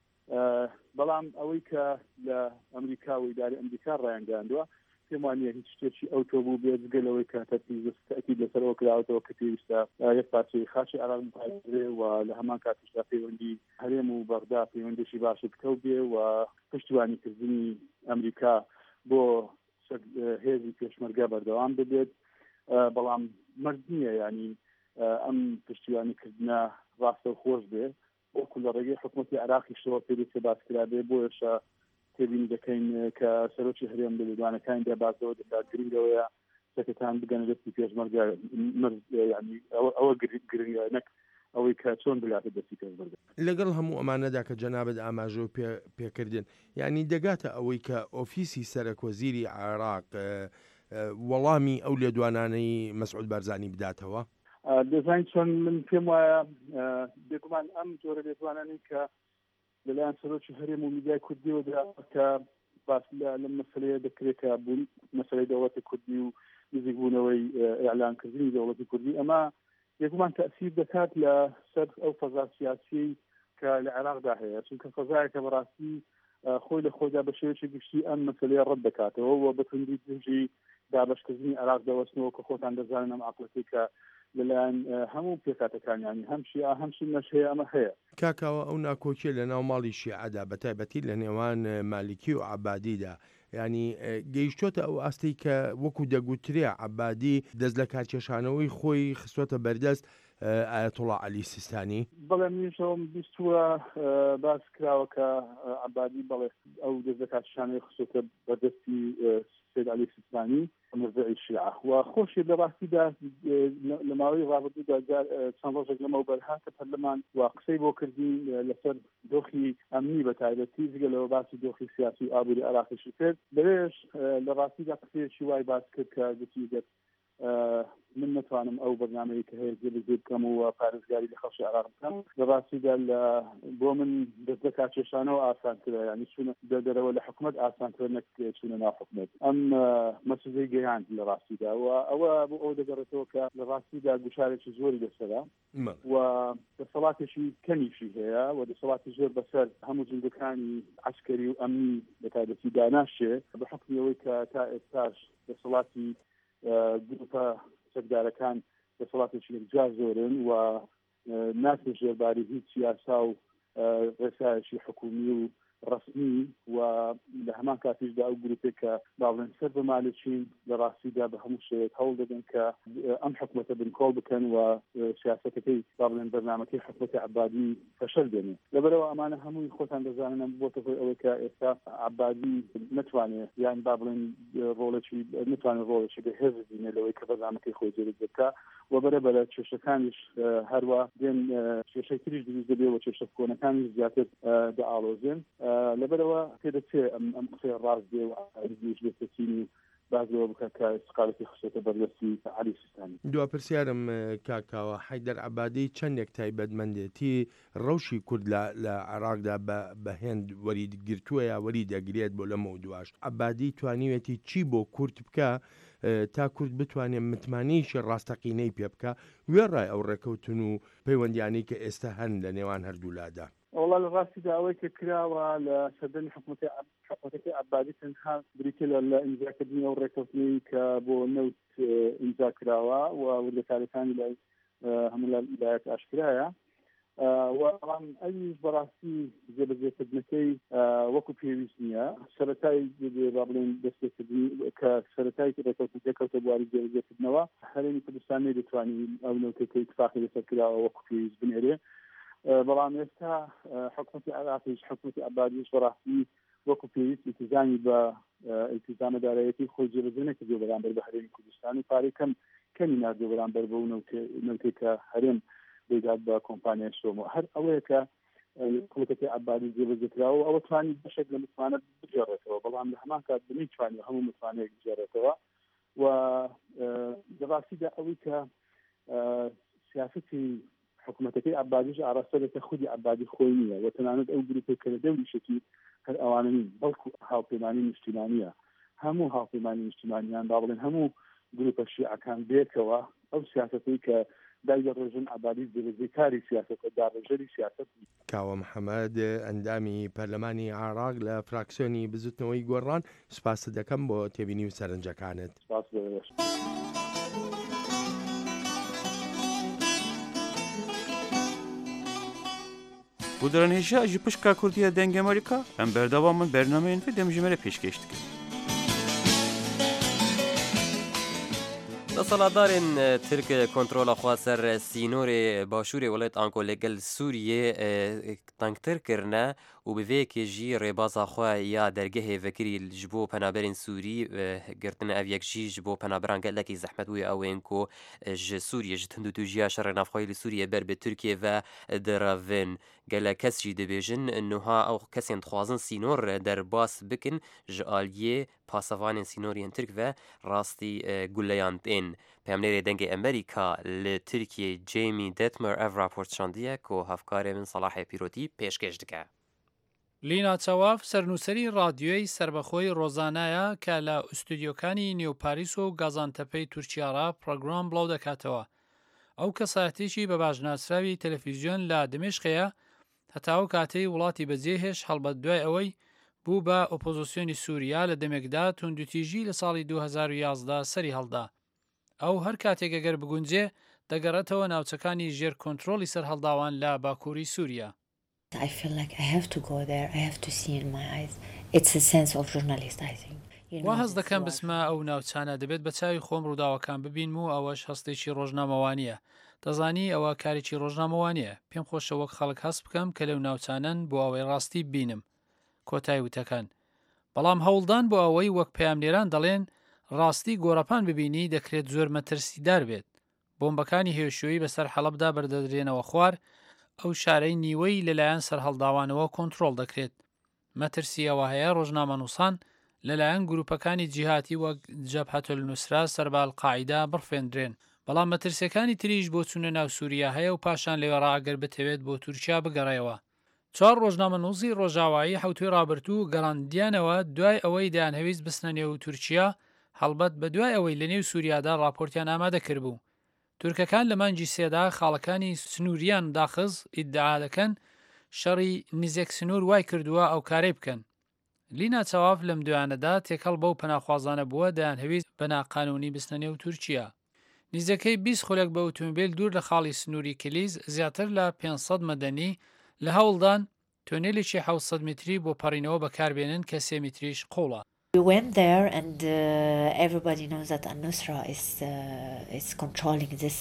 بەڵام ئەوەی کە لە ئەمریکا و ئیداری ئەمریکا ڕایانگەاندووە پێم وانییە هیچ شتێکی ئەو تۆ بوو بێت گەلەوەی کە تەرکیز لەسەرەوە کراوەتەوە کە پێویستە یەک پارچەی خاچی عێراق بپارێزرێ و لە هەمان کاتیشدا پەیوەندی هەرێم و بەغدا پەیوەندێکی باشی بکەوت بێ و پشتیوانیکردنی ئەمریکا بۆ هێزی پێشمەرگە بەردەوام ببێت. بەڵام مرد نییە ینی ئەم پشتیوانیکردنە ڕاستە و خۆش بێ وەکو لە ڕێگەی حکوومەتی عێراقی شەوە پێویستە باسکرابێ بۆیەشە تێبینی دەکەین کە سەرۆکی هەرێم لە لێدوانەکانی دەباتەوە دەکات گرنگەوەیە سەکەتان بگەنە دەستی پێشمەرگە ینی ئەوە گرنگە نەک ئەوەی کە چۆن بلاتە دەستی پێشمەرگە. لەگەڵ هەموو ئەمانەدا کە جەنابەت ئاماژە و پێکردن یعنی دەگاتە ئەوەی کە ئۆفیسی سەرۆکوەزیری عێراق وەڵامی ئەو لێدوانانەی مەسعود بارزانی بداتەوە؟ دەزانین چۆن من پێم وایە بێگومان ئەم جۆرە لێدوانانی کە لەلایەن سەرۆکی هەرێم و میدیای کوردیەوە کە باس لەم مەسەلەیە دەکرێت کە بوون مەسەلەی دەوڵەتی کوردی و نزیکبوونەوەی ئیعلانکردنی دەوڵەتی کوردی ئەمە بێگومان تەأثیر دەکات لە سەر ئەو فەزا سیاسی کە لە عێراقدا هەیە، چونکە فەزایەکە بەڕاستی خۆی لە خۆیدا بە شێوەیەکی گشتی ئەم مەسەلەیە ڕەت دەکاتەوە و بەتوندی دژی دابەشکردنی عێراق دەوەستنەوە کە خۆتان دەزانن ئەم عەقڵەتی کە لەلایەن هەموو پێکاتەکانیانی هەم شیعە هەم سوننەش هەیە ئەمە هەیە. کاکاوە ئەو ناکۆکیە لە ناو ماڵی شیعەدا بەتایبەتی لە نێوان مالیکی و عەبادیدا ینی گەیشتۆتە ئەو ئاستی کە وەکو دەگوترێ عەبادی دەست لە کارکێشانەوەی خۆی خستۆتە بەردەست ئایەتوڵا عەلی سیستانی؟ بەڵێ منیشەوەم بیستووە باس کراوە کە عەبادی بەڵێ ئەو دەست لە کارکێشانەی خستۆتە بەردەستی سید عەلی سیستانی مرجعی شیعە و خۆشی لە ڕاستیدا لە ماوەی ڕابردوودا چەند ڕۆژێک لەمەوبەر هاتە پەرلەمان و قسەی بۆ کردی لەسەر دۆخی ئەمنی بە تایبەتی جگەلەوە باسی دۆخی سیاسی و ئابووری عێراقیشی کرد. لەوێش لە ڕاستیدا قسەیەکی وای باس کرد کە گوتی دەت من نتوانم ئەو بەرنامەیە کە هەیە جێبەجێ بکەم و پارێزگاری لە خەڵکی عێراق بکەم. لە ڕاستیدا بۆ من دەست لە کارکێشانەوە ئاسانترە ینی چوونە دەرەوە لە حکوومەت ئاسانترە نەک چوونە ناو حکوومەت. ئەم مەسلەی گەیاند لە ڕاستیدا و ئەوە بۆ ئەو دەگەڕێتەوە کە لە ڕاستیدا گوشارێکی زۆری لەسەرە و دەسەڵاتێکی کەمیشی هەیە و دەسەڵاتی زۆر بەسەر هەموو جندەکانی عەسکەری و ئەمنی بە تایبەتی داناشێ بە حکمیەوەی کە تا ئێستاش دەسەڵاتی گروپە سەردارەکان دەسەڵاتێکی یەکجار زۆرن و ناچێت ژێرباری هیچ سیاسا و ڕێسایەکی حکومی و ڕسمی و لە هەمان کاتیشدا ئەو گروپێک کە باڵێن سەر بە مالێکین لە ڕاستیدا بە هەموو شێوەیەک هەوڵ دەدەن کە ئەم حکومەتە بنکۆڵ بکەن و سیاسەتەکەی باڵێن بەرنامەکەی حکومەتی عەبادی فەشەل بێنێ. لەبەرەوە ئەمانە هەمووی خۆتان دەزانن بۆتە هۆی ئەوەی کە ئێستا عەبادی نتوانێت یان با بڵێن ڕۆڵێکی نتوانێت ڕۆڵێکی بەهێز بینێ لەوەی کە بەرنامەکەی خۆی جێبەجێ بکە و بەرەبەرە کێشەکانیش هەروە دێن کێشەی تریش دروست دەبێ و کێشە کۆنەکانی زیاتر دەئاڵۆزێن. لەبەرەوە پێدەچێت ئەم قسەی ڕاست بێ و عەبادیش بێتەچینی بازەوە بکە کە استقالەتی خستێتە بەردەستی عەلی سیستانی. دوا پرسیارم کاکاوە حەیدەر عەبادی چەندێک تایبەتمەندێتی ڕەوشی کورد لە عێراقدا بە هێند وەریگرتووە یا وەری دەگرێت بۆ لەمە دوواش. عەبادی توانیوێتی چی بۆ کورد بکە تا کورد بتوانێت متمانیشی ڕاستەقینەی پێ بکە وێڕای ئەو ڕێکەوتن و پەیوەندیانەی کە ئێستا هەن لە نێوان هەردوولادا. والله لە ڕاستیدا ئەوەی کە کراوە لە سەردەمی حکوومەتی عەبادی تەنها بریتە لە ئیمزاکردنی ئەو ڕێکەوتنەی کە بۆ نەوت ئیمزا کراوە و وردەکاریەکانی لای هەموو لایەک ئاشکرایە و ئەوان ئەویش بەڕاستی جێبەجێکردنەکەی وەکو پێویست نییە. سەرەتای با بڵێن دەستێکردنی کە سەرەتای ڕێکەوتنەکە کەوتە بواری جێبەجێکردنەوە هەرێمی کوردستان نەیدەتوانی ئەو نەوتەکەی اتفاقی لەسەر کراوە وەکو پێویست بنێرێ. بەڵام ئێستا حکوومەتی عێراقیش حکوومەتی عەبادیش بەڕاستی وەکو پێویست التیزامی بە التیزامەدارایەتی خۆی جێبەجێ نەکردووە بەرامبەر بە هەرێمی کوردستان و پارەی کەمی ناردووە بەرامبەر بەو نەوتەی کە هەرێم بێداد بە کۆمپانیای شۆمۆ. هەر ئەوەیە کە حکوومەتی عەبادی جێبەجێکراوە ئەوە توانی بەشێک لە متمانە بجێڕێتەوە بەڵام لە هەمان کات نەیتوانی هەموو متمانەیەک بجێڕێتەوە و بەڕاستیدا ئەوەی کە سیاسەتی حکوومەتەکەی عەبادیش ئاراستەرێکە خودی عەبادی خۆی نییە و تەنانەت ئەو گروپی کە لە دەوریشتی هەر ئەوانە نین بەڵکو هاوپەیمانی نیشتیمانیە. هەموو هاوپەیمانی نیشتیمانیان با بڵێن هەموو گروپە شیعەکان بێتەوە ئەو سیاسەتەی کە دایە ڕێژن عەبادی جێبەجێکاری سیاسەتە داڕێژەری سیاسەت. کاوە محەممەد ئەندامی پەرلەمانی عێراق لە فراکسیۆنی بزوتنەوەی گۆڕان سوپاس دەکەم بۆ تێبینی و سەرنجەکانت. سپاس بەش. Bu dönemde ji pişka Kurdiya deng Amerika em berdewamın bernameyên ve demjimere pêşkêş dikin. دەسەڵاتدارên ترک کۆنتترۆلا خوا سەر سینۆرê باشوورê وڵات ئەنکۆ لەگەل سووریێ تەنگتر کردنە و بڤەیەکێ jî rêbaza xwe ya dergehê vekirî ji bo penaberên Sûrî girtina ev yek jî ji bo penaberan gelekî zehmet wê ew ên ku ji Sûriye ji tundûtûjiya şerê navxwayî li Sûriye ber bi Tirkiye ve diravin. Gelek kes jî dibêjin niha ew kesên dixwazin sînor derbas bikin ji aliyê pasevanên sînoriyên Tirk ve rastî guleyan tên. Peyamnêrê dengê Amerîka li Tirkiye Jamie Detmer ev raport şandiye ku hevkarê min Salahê Pîrotî pêşkêş dike. لینا چاواف سەرنووسەری رادیۆی سربەخۆی ڕۆزانایە کە لە ئوستودیۆکانی نیوپاریس و گازانتەپەی تورکیاڕا پرۆگرام بڵاو دەکاتەوە. ئەو کەسایەتێکی بە باشناسراوی تەلەڤیزیۆن لە دمشقەیە هەتاو کاتەی وڵاتی بەجێهێش هەڵبەت دوای ئەوەی بوو بە ئۆپۆزیسیۆنی سووریا لە دەمێکدا توندوتیژی لە ساڵی 2011 سەری هەڵدا. ئەو هەر کاتێک ئەگەر بگونجێ دەگەڕێتەوە ناوچەکانی ژێر کۆنتترۆلی سەرهەڵداوان لە باکووری سووریا. I feel like I have to go there. I have to see in my eyes. It's a sense of journalist, I think. وا هەست دەکەم بسمە ئەو ناوچانە دەبێت بە چاوی خۆم ڕووداوەکان ببین و ئەوەش هەستێکی ڕۆژنامەوانیە. دەزانی ئەوە کارێکی ڕۆژنامەوانیە. پێم خۆشە وەک خەڵک هەست بکەم کە لەو ناوچانن بۆ ئەوەی ڕاستی بینم. کۆتای وتەکان. بەڵام هەوڵدان بۆ ئەوەی وەک پەیامنێران دەڵێن ڕاستی گۆڕەپان ببینی دەکرێت زۆر مەترسیدار بێت. بۆمبەکانی هێشویی بەسەر حەڵەبدا بەردەدرێنەوە خوار ئەو شارەی نیوەی لەلایەن سەرهەڵداوانەوە کۆنتترۆل دەکرێت. مەترسی ئەوە هەیە ڕۆژنامەنووسان لەلایەن گروپەکانی جیهاتی وەک جەبهەتول نوسرا سەربال قاعیدا بڕفێندرێن. بەڵام مەترسیەکانی تریش بۆ چوونە ناو سووریا هەیە و پاشان لێوەڕا ئەگەر بتەوێت بۆ تورکیا بگەڕێەوە. 4 ڕۆژنامەنووسی ڕۆژاوایی حوتوی ڕابرتوو گەڕاندیانەوە دوای ئەوەی دەیانهەویست بستنە نێو تورکیا هەڵبەت بە دوای ئەوەی لە نێو سووریادا راپۆرتیان ئامادە کرد بوو. تورکەکان لە مانگی سێدا خاڵەکانی سنووریان داخز ئیدعا دەکەن شەڕی نزیک سنوور وای کردووە ئەو کارەی بکەن. لینا چاواف لەم دویانەدا تێکەڵ بەو پەناخوازانە بووە دەیانهەویست بە ناقانونی بستنە نێو تورکیا. نزیەکەی 20 خولێک بە ئۆتۆمبیل دوور لە خاڵی سنووری کلیز زیاتر لە 500 مەدەنی لە هەوڵدان تۆنێلێکی 700 متری بۆ پەڕینەوە بەکاربێنن کە 3 متریش قوڵە. We went there and everybody knows that al-Nusra is controlling this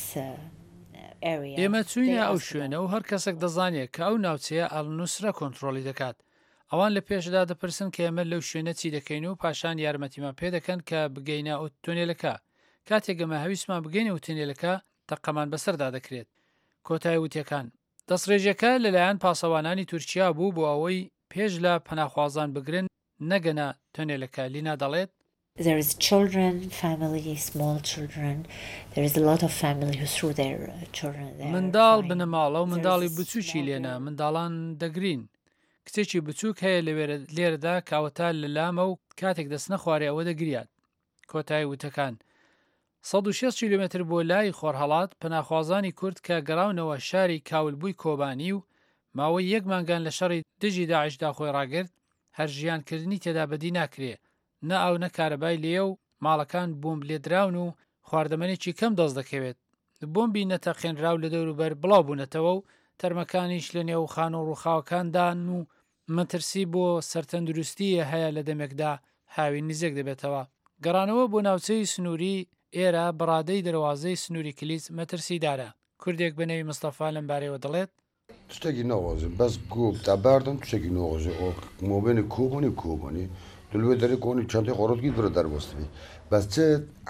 area. ئێمە چوینە ئەو شوێنە و هەر کەسێک دەزانێت کە ئەو ناوچەیە ئال-نوسرا کۆنتترۆلی دەکات. ئەوان لە پێشدا دەپرسن کە ئێمە لەو شوێنە چی دەکەین و پاشان یارمەتیمان پێ دەکەن کە بگەینە ئەو تۆنێلەکە. کاتێک ئەمە هەویستمان بگەینە و تۆنێلەکە تەقەمان بەسەردا دەکرێت. کۆتای وتیەکان دەستڕێژەکە لەلایەن پاسەوانانی تورکیا بوو بۆ ئەوەی پێش لە پەناخوازان بگرن نەگەنە تۆنێلەکە. لینا دەڵێت There is children, family, small children. There is a lot of family who threw their children there. منداڵ بنەماڵە و منداڵی بچووکی لێنە منداڵان دەگرین کچێکی بچووک هەیە لێرەدا کاوەتا لە لامە و کاتێک دەستنە خوارێ ئەوە دەگریات. کۆتایی وتەکان 106 کیلومتر بۆ لای خۆرهەڵات پەناخوازانی کورد کە گەڕاونەوە شاری کاولبووی کۆبانی و ماوەی 1 مانگان لە شەڕی دژی داعشدا خۆی ڕاگرت هەر ژیانکردنی تێدا بەدی ناکرێ نە ئەو نەکارەبای لێ و ماڵەکان بۆمب لێدراون و خواردەمەنێکی کەم دەست دەکەوێت بۆمبی نەتەقێنراو لە دەوروبەر بڵاو بوونەتەوە و تەرمەکانیش لە نێو خان و ڕووخاوەکاندان و مەترسی بۆ سەرتەندروستیە هەیە لە دەمێکدا هاوی نزیک دەبێتەوە. گەڕانەوە بۆ ناوچەی سنووری ئێرە بەڕادەی دەواازەی سنووری کلیس مەترسیدارە. کوردێک بەنەوی مستەفا لەم بارەیەوە دەڵێت تشتێکی ناوازە بەس گوب تا بەردم تشتێکی ناوازە مۆبێنی کۆبانی دلوێ دەرێ کۆنی چەندی خۆڕۆتگی برە دەربەستوی بەس چ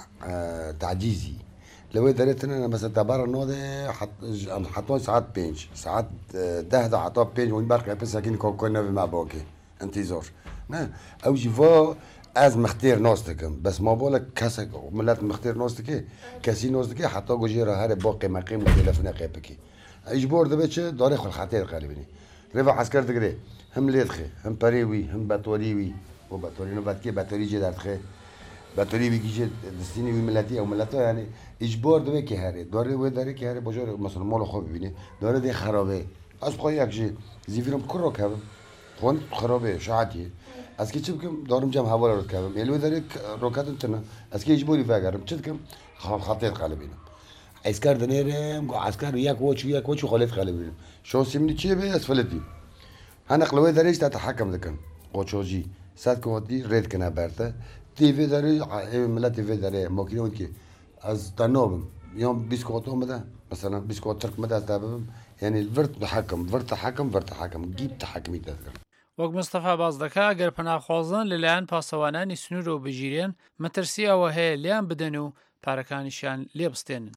تعجیزی لەوەی دەرێتنە مەسە تەبارە نۆدێ حتۆ ساعت 5 ساعت 10 حتا 5 وین بەرقی پێسەکەین کۆکۆی نەوی مابۆکێ ئەنتی زۆر نه ئەو ژیڤۆ ئەز مختێر نۆز دەکەم بەس مابۆلە کەسێک ملەت مختێر نۆز دەکێ کەسی نۆز دەکێ حتا گۆژێرە هەرێ بۆ قیمەقیم و تێلەفنە قێپەکەی ئەیش بۆر دەبێت چێ دارێ خەڵخاتێر قەلبنی رێڤە حەسکەر دەگرێ هەم لێتخێ هەم پەرێوی هەم بەتۆریوی و بەتۆرینە بەتکێ بەتۆری جێ دەرتخێ بەتۆری ویگیژێ دەستینی وی ملەتی ئەو ملەتە یانی ئیش بۆر دەبێکی هەرێ دوارێ وێ دەرێکی هەرێ بۆ ژۆر مەسەڵ مۆڵە خۆ ببینێ دوارە دێ خەرابێ ئەس بخۆ یەکژێ زیڤیرم کوڕۆ کەبم خۆن خەرابێ شعاتیە ئەسکی چ بکەم دارم جەم هەوە ڕۆت کەبم ئێلوێ دەرێک ڕۆکاتن تنە ئەسکی هیچ بۆری ڤاگەرم چ دکەم خەڵخاتێر قەلبینم ئەسکار دەنێرم ئاسکار یەک وەچ و خۆلێت قەلبینم شۆسی منی چیە بێ ئەسفلەتی هەنەقلەوەی دەرێش تا تەحەکەم دەکەن قۆچۆژی سات کۆتی ڕێدکەنا بەرتە تیڤێ دەرێ ملە تیڤێ دەرێ مۆکیەوەی کێ ئەس تەنۆبم یۆم بیسکۆتۆ مەدە مەسەلا بیسکۆت ترک مەدا تا ببم یعنی ڤرت تەحەکەم ڤرت تەحەکەم گیب تەحەکمی دەکەم وەک مستەفا باز دەکا گەر پەناخوازان لەلایەن پاسەوانانی سنوورەوە بژیرێن مەترسی ئەوە هەیە لیان بدەن و پارەکانیشیان لێ بستێنن.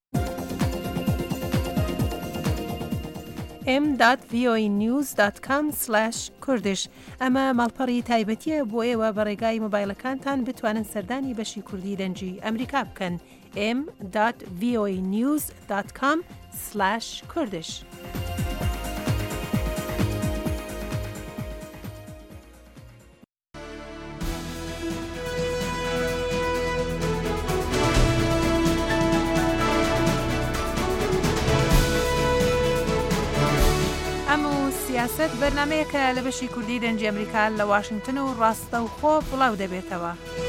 m.voanews.com/kurdish ئەمە ماڵپەڕی تایبەتیە بۆ ئێوە بە ڕێگای مۆبایلەکانتان بتوانن سەردانی بەشی کوردی دەنجی ئەمریکا بکەن m.voanews.com/kurdish. سیاست بەرنمەیەکە لە بەشی کوردی دەنجی ئەمریکا لە واشنگتن و ڕاستە و خۆ بڵاو دەبێتەوە.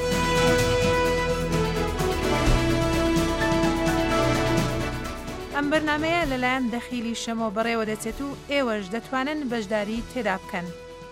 ئەم بەرنمەیە لەلایەن دەخیلی شەمۆ بەڕێوە دەچێت و ئێوەش دەتوانن بەشداری تێدا بکەن.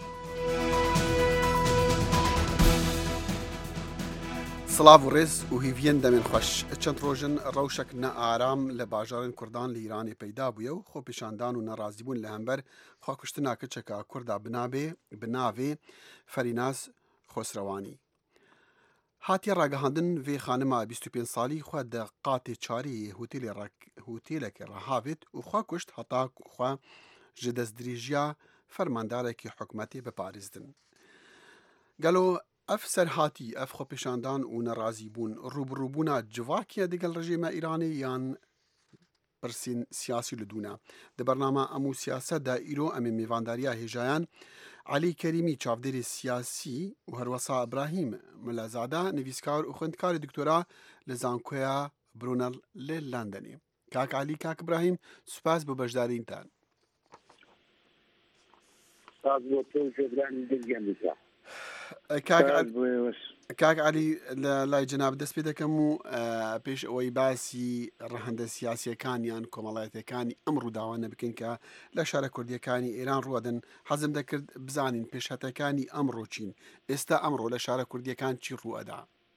سڵاو و ڕێز و هیڤەن دەمێن خۆش چەند ڕۆژن ڕەوشێک نەئارام لە باژارن کوردان لە ئیرانی پەیدا بووە و خۆپیشاندان و نەڕازیبوون لە هەمبەر خواکوشتنا کچێکە کووردا بناوێ فەریناز خۆسرەوانی هاتیە ڕاگەهاندن vê خانما 25 ساڵی خوا دە قاتێ چاری هوتێلێکی ڕەهاوێت و خوا کوشت هەتا خوا ji destdirêjiya fermandarekî حکومەتê biparizdin. Gelo ev serhatî ev xwepêşandan û nerazîbûn rûbirûbûna civakiye digel rejîma Îranê yan pirsên siyasî li dûne. Di bername em û siyaset de îro em ê mêvandariya hêjayan Elî Kerîmî çavdêrê siyasî û herwesa İbrahîm Milezade nivîskar û xwendekarê doktora li Zankoya Brunel li Londonê. Kak Elî Kak İbrahîm spas bi beşdarîn te. کاک علی لە لای جناب دەست پێ دەکەم و پێش ئەوەی باسی ڕەهەندە سیاسیەکانیان کۆمەڵایەتەکانی ئەم ڕووداوانە بکەین کە لە شارە کوردیەکانی ئێران ڕوادن حەزم دەکرد بزانین پێشهەتەکانی ئەمڕۆ چین ئێستا ئەمڕۆ لە شارە کوردیەکان چی ڕوئەدا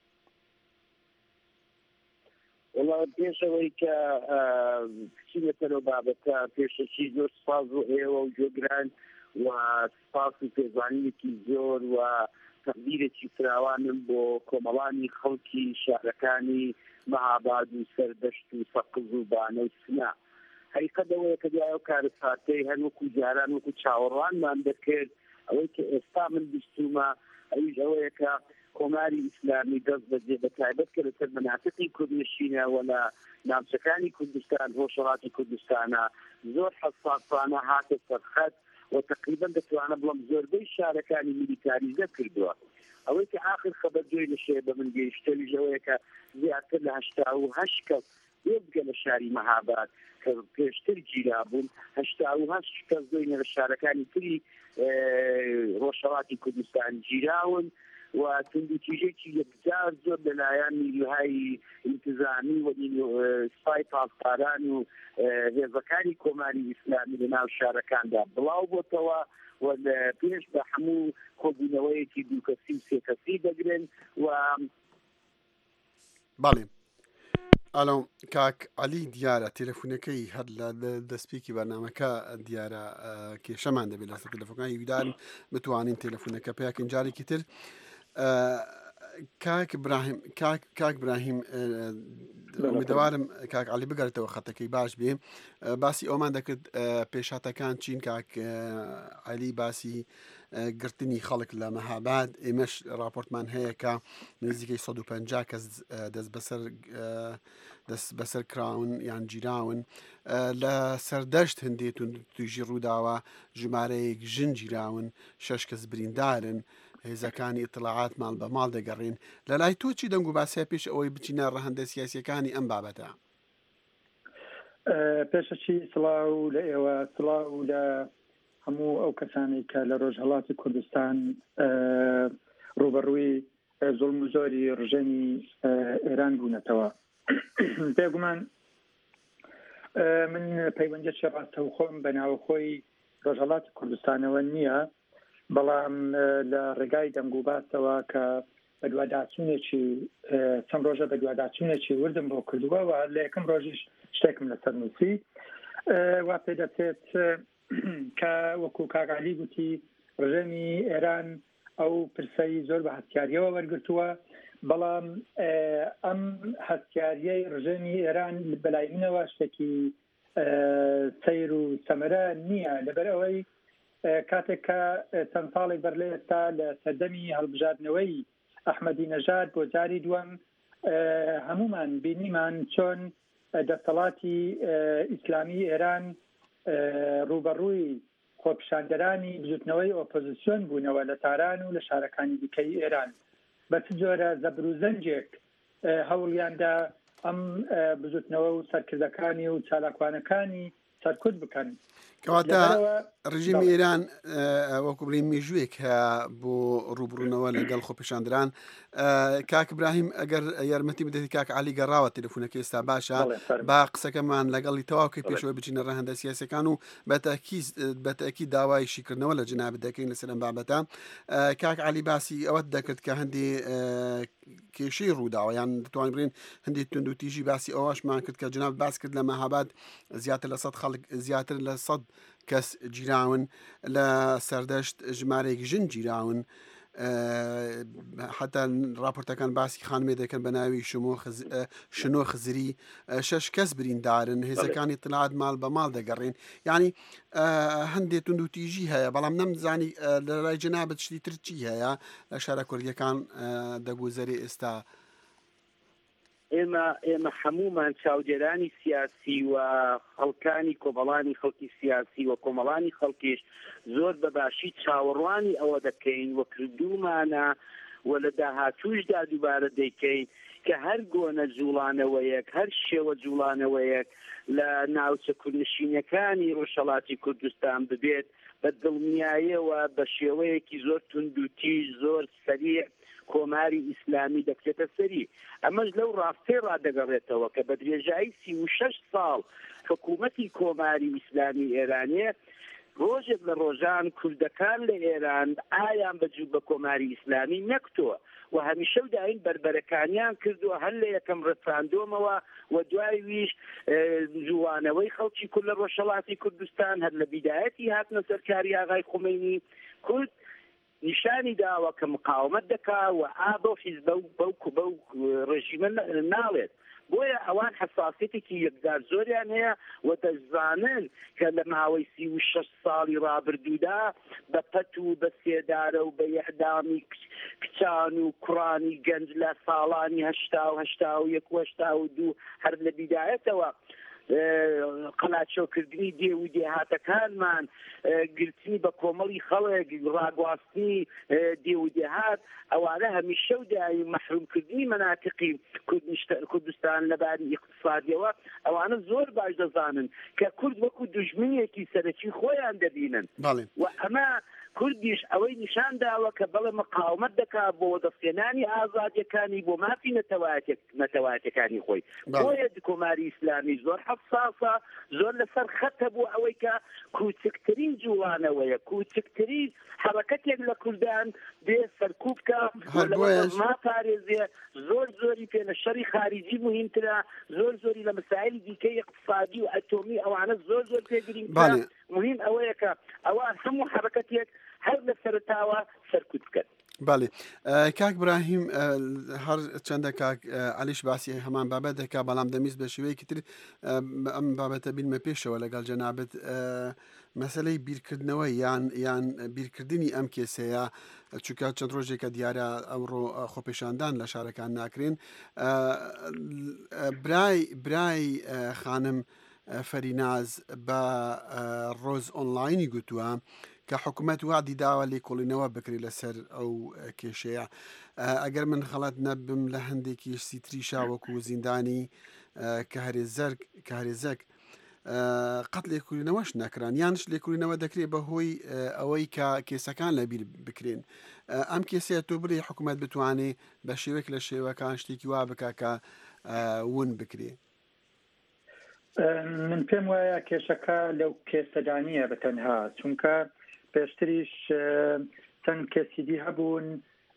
پێشەوەی کە بچینەتەرەوە بابەتە پێشەکی زۆر سپاس بۆ ئێوە و جۆگران و سپاس و پێزانینێکی زۆر و تەقدیرێکی فراوانم بۆ کۆمەڵانی خەڵکی شارەکانی مەهاباد و سەردەشت و سەقز و بانە و سنا حقیقەتەوەیە کە دیایە و کارەساتەی هەر وەکو جاران وەکو چاوەڕوانمان دەکرد ئەوەی کە ئێستا من بیستومە ئەویش ئەوەیە کە کۆماری ئیسلامی دەست بەجێ بە تایبەت کە لەسەر مناطقی کوردنشینە و لە ناوچەکانی کوردستان هۆشەڵاتی کوردستانە زۆر حەساسانە هاتە سەرخەت و تقریبا دەتوانە بڵم زۆربەی شارەکانی میلیتاریزە کردووە. ئەوەی کە آخر خەبەرجێی لە شێ بە من گەیشتەویش ئەوەیە کە زیاتر لە 88 کەس بێزگە لە شاری مەهاباد کە پێشتر گیرا بوون 88 کەس دوێنێ لە شارەکانی تری ڕۆژهەڵاتی کوردستان گیراون و توندوتیژێکی یەکجار زۆر لەلایەن نیروهای ئینتیزامی و سپای پاسداران و هێزەکانی کۆماری ئیسلامی لە ناو شارەکاندا بڵاو بۆتەوە و پێش بە هەموو کۆبوونەوەیەکی دوو کەسی و سێ کەسی دەگرن و باڵێ ئەڵۆ کاک عەلی دیارە تێلەفۆنەکەی هەر لە دەستپێکی بەرنامەکە دیارە کێشەمان دەبێت لەسەر تەلەفۆنەکانی ویدارن بتوانین تێلەفۆنەکە پێیاکەین جارێکی تر. کاک براهیم ئومیدوارم کاک عەلی بگەڕێتەوە خەتەکەی باش بێ. باسی ئەومان دەکرد پێشاتەکان چین. کاک عەلی باسی گرتنی خەڵک لە مەهاباد ئێمەش راپۆرتمان هەیە کە نزیکەی 150 کەس دەست بەسەر کراون یان گیراون لە سەردەشت هەندێک تویژی ڕووداوە ژمارەیەک ژن گیراون 6 کەس بریندارن هێزەکانی ئیطلاعات ماڵ بە ماڵ دەگەڕین. لە لای تۆ چی دەنگ و باسیە پێش ئەوەی بچینە ڕەهەندە سیاسیەکانی ئەم بابەتە؟ پێشەچی سڵاو لە ئێوە سڵاو لە هەموو ئەو کەسانی کە لە ڕۆژهەڵاتی کوردستان ڕوبەڕووی زوڵم و زۆری ڕژێمی ئێران بوونەتەوە. بێگومان من پەیوەندیەکی ڕاستەوخۆم بە ناوخۆی ڕۆژهەڵاتی کوردستانەوە نییە، بەڵام لە ڕێگای دەنگ و باسەوە کە بە دوواداچوونێکی چەند ڕۆژە بە دوواداچوونێکی وردم بۆ کردووە و لە یەکەم ڕۆژیش شتێکم لەسەر نووسی وا پێ دەچێت کە وەکو کاک عەلی گوتی ڕژێمی ئێران ئەو پرسەی زۆر بە هەستیاریەوە وەرگرتووە، بەڵام ئەم هەستیاریەی ڕژێمی ئێران بەلای منەوە شتێکی سەیر و سەمەرە نییە، لەبەر ئەوەی کاتێک کە چەند ساڵێک بەرلێ ئێستا لە سەردەمی هەڵبژاردنەوەی ئەحمەدی نەژاد بۆ جاری دووەم هەمومان بینیمان چۆن دەسەڵاتی ئیسلامی ئێران ڕوبەڕووی خۆپیشاندەرانی بزوتنەوەی ئۆپۆزیسیۆن بوونەوە لە تاران و لە شارەکانی دیکەی ئێران بە چ جۆرە زەبر و زەنجێک هەوڵیاندا ئەم بزوتنەوە و سەرکردەکانی و چالاکوانەکانی سەرکوت بکەن. کەواتە ڕژیمی ئێران وەکو بڵێ مێژوویەک بۆ ڕوبڕوونەوە لەگەڵ خۆپیشاندران. کاک براهیم ئەگەر یارمەتی بدەیت کاک عەلی گەڕاوە تەلەفۆنەکەی ئێستا باشە با قسەکەمان لەگەڵی تەواوکەی پێشەوەی بچینە ڕەهەندە سیاسەکان و بەتەکی داوای شیکردنەوە لە جنابەت دەکەین لەسەر ئەم بابەتە. کاک عەلی باسی ئەوەت دەکرد کە هەندێ کێشەی ڕووداوە یان دەتوانین بڵێن هەندێک تونند و تیژی باسی ئەوەشمان کرد کە جناب باس کرد لە مەهاباد زیاتر لە 100 خەڵک زیاتر لە 100 کەس گیراون لە سەردەشت ژمارەیەک ژن گیراون حتا راپۆرتەکان باسی خانمێ دەکەن بە ناوی شنۆ خزری 6 کەس بریندارن هێزەکانی ئیطلاعات ماڵ بە ماڵ دەگەڕین یعنی هەندێک تونند و تیژی هەیە بەڵام نەمزانی لە لای جەنابەت شتی تر چی هەیە لە شارە کوردیەکان دەگوزەرێ ئێستا. ئێمە هەمومان چاودێرانی سیاسی و خەڵکانی کۆمەڵانی خەڵکی سیاسی و کۆمەڵانی خەڵکیش زۆر بەباشی چاوەڕوانی ئەوە دەکەین و کردومانە و لە داهاتووشدا دووبارە دەیکەین کە هەر گۆنە جوڵانەوەیەک هەر شێوە جوڵانەوەیەک لە ناوچە کوردنشینەکانی ڕۆژهەڵاتی کوردستان ببێت بە دڵنیاییەوە بە شێوەیەکی زۆر تونند و تیژ زۆر سەریع کۆماری ئیسلامی دەکرێتە سەری. ئەمەش لەو ڕاستەی ڕادەگەڕێتەوە کە بە درێژایی 36 ساڵ حکوومەتی کۆماری ئیسلامی ئێرانیە ڕۆژێک لە ڕۆژان کوردەکان لە ئێران ئایان بەجوو بە کۆماری ئیسلامی نەکتووە و هەمیشە و دایم بربەرەکانیان کردووە هەر لە یەکەم ڕفراندۆمەوە و دوای ویش جوانەوەی خەڵکی کورد لە ڕۆژهەڵاتی کوردستان هەر لە بیدایەتی هاتنە سەرکاری ئاغای خومەینی کورد نیشانی داوە کە مقاومەت دەکا و ئابە حیزب بەو ڕژیمە ناڵێت بۆیە ئەوان حساسیتێکی یەکدار زۆریان هەیە و دەزانن کە لە ماوەی 36 ساڵی ڕابردوودا بە پەت و بە سێدارە و بە یەحدامی کچان و کوڕانی گەنج لە ساڵانی 1970 هەر لە بیدایەتەوە قەلاچۆکردنی دێ و دێهاتەکانمان گرتنی بە کۆمەڵی خەڵک ڕاگواستنی دێ و دێهات ئەوانە هەمیشە و داوی مەحرومکردنی مەناتقی کوردستان لەباری اقتصادیەوە ئەوانە زۆر باش دەزانن کە کورد وەکو دوژمنێکی سەرەکی خۆیان دەبینن و ئەمە کوردیش ئەوەی نیشان داوە کە بەڵێ مقاومەت دەکات بۆ دەستێنانی ئازادیەکانی بۆ مافی نەتەوایەتەکانی خۆی بۆیە کۆماری ئیسلامی زۆر حەساسە زۆر لەسەر خەتە بۆ ئەوەی کە کوچکترین جوڵانەوەیە کوچکترین حرەکەتێک لە کوردان بێ سەرکوب بکە ما پارێزێ زۆر زۆری پێ لە شەڕی خارجی مهمترە زۆری لە مەسائلی دیکەی اقتصادی و ئەتۆمی ئەوانە زۆر پێگرین مهم ئەوەیە کە ئەوان هەموو حرەکەتێک هەر لە سەرتاوە سەرکوت بکەن باێ کاک براهیم هەر چەندە کاک علیش باسی هەمان بابەت دەکا بەڵام دەمیست بە شێوەیەکی تر ئەم بابەتە بینمە پێشەوە لەگەڵ جەنابەت مەسەلەی بیرکردنەوە یان بیرکردنی ئەم کێسەیە چونکە چەند ڕۆژێکە دیارە ئەمڕۆ خۆپێشاندان لە شارەکان ناکرێن برای خانم فەریناز بە ڕۆز ئۆنلاینی گوتووە کە حکوومەت وادی داوە لێکۆڵینەوە بکرێت لەسەر ئەو کێشەیە ئەگەر من خەڵەت نەبم لە هەندێکی سیتری شاوەکو زیندانی کە هەرێزەک قەت لێکۆڵینەوەش نەکران یانش لێکۆڵینەوە دەکرێت بەهۆی ئەوەی کە کێسەکان لەبیر بکرێن ئەم کێسەیە تۆ بڵێ حکوومەت بتوانێت بە شێوەیەک لە شێوەکان شتێکی وا بکە کە ون بکرێ من پێم وایە کێشەکە لەو کێسەدانیە بەتەنها چونکە پێشتریش چەند کێسیدی هەبوون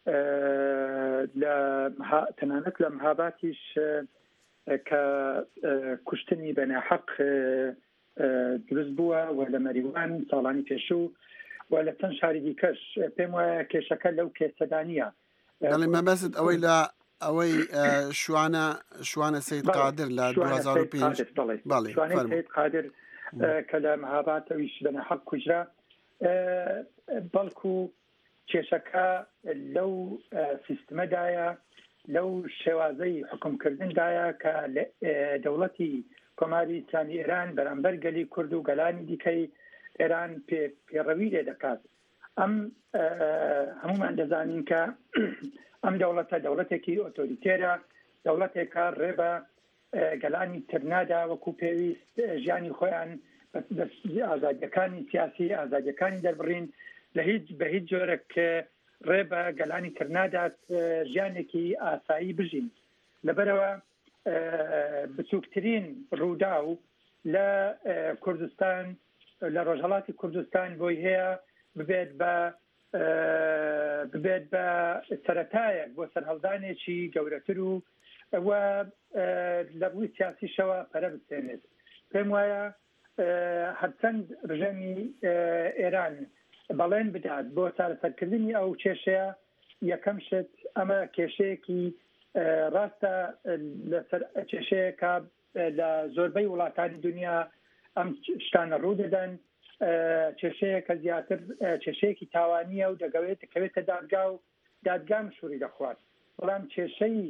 تەنانەت لە مهاباتیش کە کوشتنی بەناحەق دروست بووە و لە مەریوان ساڵانی پێشوو و لە چەند شاری دیکەش پێم وایە کێشەکە لەو کێسەدانیە مەبەست ئەوەی لە ئەوەی شوانە سید قادر لە 2005 سید قادر کە لە مهاباتەویش بەناحەق کوژرا بەڵکو کێشەکە لەو سیستمەدایە لەو شێوازەی حکومکردندایە کە دەوڵەتی کۆماری ئیسلامی ئێران بەرامبەر گەلی کورد و گەلانی دیکەی ئێران پێڕەوی لێ دەکات ئەم هەمومان دەزانین کە ئەم دەوڵەتە دەوڵەتێکی ئۆتۆریتێرە دەوڵەتێکە ڕێبە گەلانی ترنادا وەکو پێویست ژیانی خۆیان ئازادیەکانی سیاسی ئازادیەکانی دەربڕین بە هیچ جۆرێک ڕێبە گەلانی ترنادات ژیانێکی ئاسایی بژین لەبەرەوە بچووکترین ڕوودا و لە کوردستان لە ڕۆژهەڵاتی کوردستان بۆی هەیە ببێت بە سەرەتایەک بۆ سەرهەڵدانێکی گەورەتر و لە بووی سیاسیشەوە پەرە بستێنێت پێم وایە هەرچەند ڕژەمی ئێران بەڵێن بدات بۆ چارەسەرکردنی ئەو کێشەیە یەکەم شت ئەمە کێشەیەکی ڕاستە لەسەر کێشەیەکە لە زۆربەی وڵاتانی دنیا ئەم شتانە ڕوو دەدەن کێشەیەکە زیاتر کێشەیەکی تاوانیە و دەگەوێتە دادگا و دادگام شووری دەخوات بەڵام کێشەی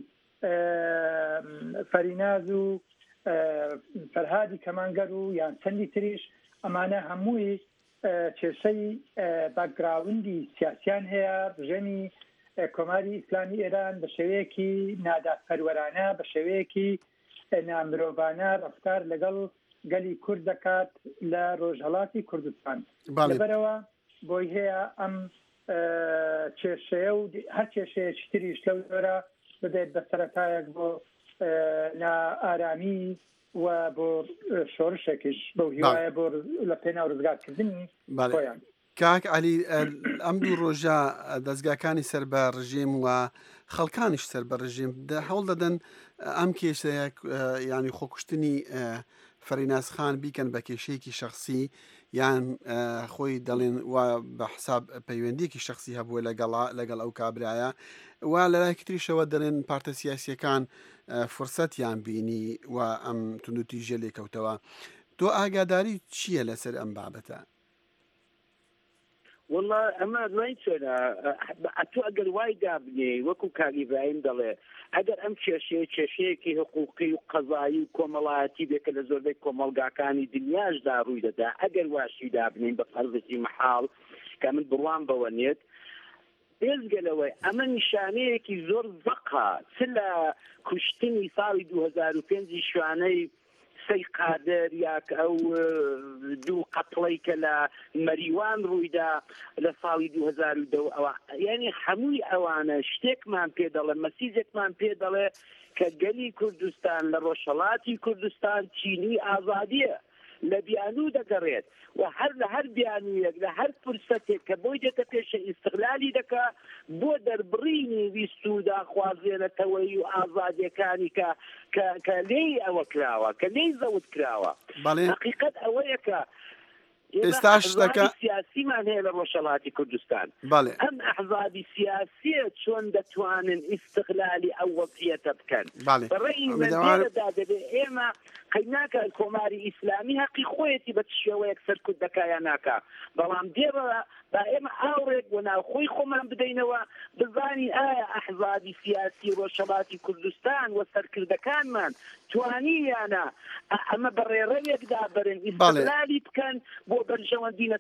فەریناز و فەرهادی کەمانگەر و یان چەندی تریش ئەمانە هەمووی کێشەی باکگراوندی سیاسیان هەیە بژێنی کۆماری ئیسلامی ئێران بە شێوەیەکی نادادپەروەرانە بە شێوەیەکی نامرۆڤانە ڕەفتار لەگەڵ گەلی کورد دەکات لە ڕۆژهەڵاتی کوردستان لەبەرەوە بۆی هەیە ئەم کێشەیە و هەر کێشەیەکی تریش لەو جۆرە بدێت بە سەرەتایەک بۆ نائارامی و بۆ شۆڕشێکیش بەو هیوایە بۆ لە پێناو ڕزگارکردنی خۆیان کاک علی ئەم دوو ڕۆژە دەستگاکانی سەر بە ڕژیم و خەڵکانیش سەر بە ڕژیم هەوڵ دەدەن ئەم کێشەیە ینی خۆکوشتنی فەریناز خان بیکەن بە کێشەیەکی شخصی یان خۆی دەڵێن وا بە حساب پەیوەندیکی شخصی هەبووە لەگەڵ ئەو کابرایە وا لە لایکتریشەوە دەڵێن پارتە سیاسیەکان فرسەتیان بینی و ئەم تونوتیژە لێکەوتەوە. تۆ ئاگاداری چییە لەسەر ئەم بابەتە؟ والله ئەمە دوای چۆنە ئەتۆ ئەگەر وای دابنێ وەکو کاریڤین دەڵێ ئەگەر ئەم کێشەیەکی حقوقی و قەزایی و کۆمەڵایەتی بێکە لە زۆربەی کۆمەڵگاکانی دنیاشدا ڕووی دەدا ئەگەر واشی دابنین بە فەرزی محاڵ کە من بڕوان بەوە نێت بێزگەلەوەی ئەمە نیشانەیەکی زۆر زەقا چ لە کوشتنی ساڵی 2005 شوانەی سەی قادر یاک ئەو دوو قەتڵەی کە لە مەریوان ڕوویدا لە ساڵی 2002 ئەوە یعنی هەمووی ئەوانە شتێکمان پێ دەڵێ مەسیجێکمان پێ دەڵێ کە گەلی کوردستان لە ڕۆژهەڵاتی کوردستان چینی ئازادیە لە بیانوو دەگەڕێت و هەر لە هەر بیانوویەک لە هەر فرسەتێک کە بۆی دێتە پێشە ئیستقلالی دەکا بۆ دەربڕینی ویست و داخوازێنەتەوەی و ئازادیەکانی کە لێی ئەوە کراوە کە لێی زەوت کراوە. حقیقەت ئەوەیە کە ئێستا شتەکە سیاسیمان هەیە لە ڕۆژهەڵاتی کوردستان ئەم ئەحزابی سیاسیە چۆن دەتوانن ئیستقلالی ئەو وەزعیەتە بکەن بەڕێی من لێرەدا دەبێت ئێمە قەیناکە کۆماری ئیسلامی حەقی خۆیەتی بە شێوەیەک سەرکوت دەکایان ناکا بەڵام دێڕە با ئێمە ئاوڕێک بۆ ناوخۆی خۆمان بدەینەوە بزانی ئایا ئەحزابی سیاسی ڕۆژهەڵاتی کوردستان و سەرکردەکانمان توانییانە ئەمە بەڕێڕەوێکدا بەرن ئیستقلالی بکەن بۆ بەرژەوەندی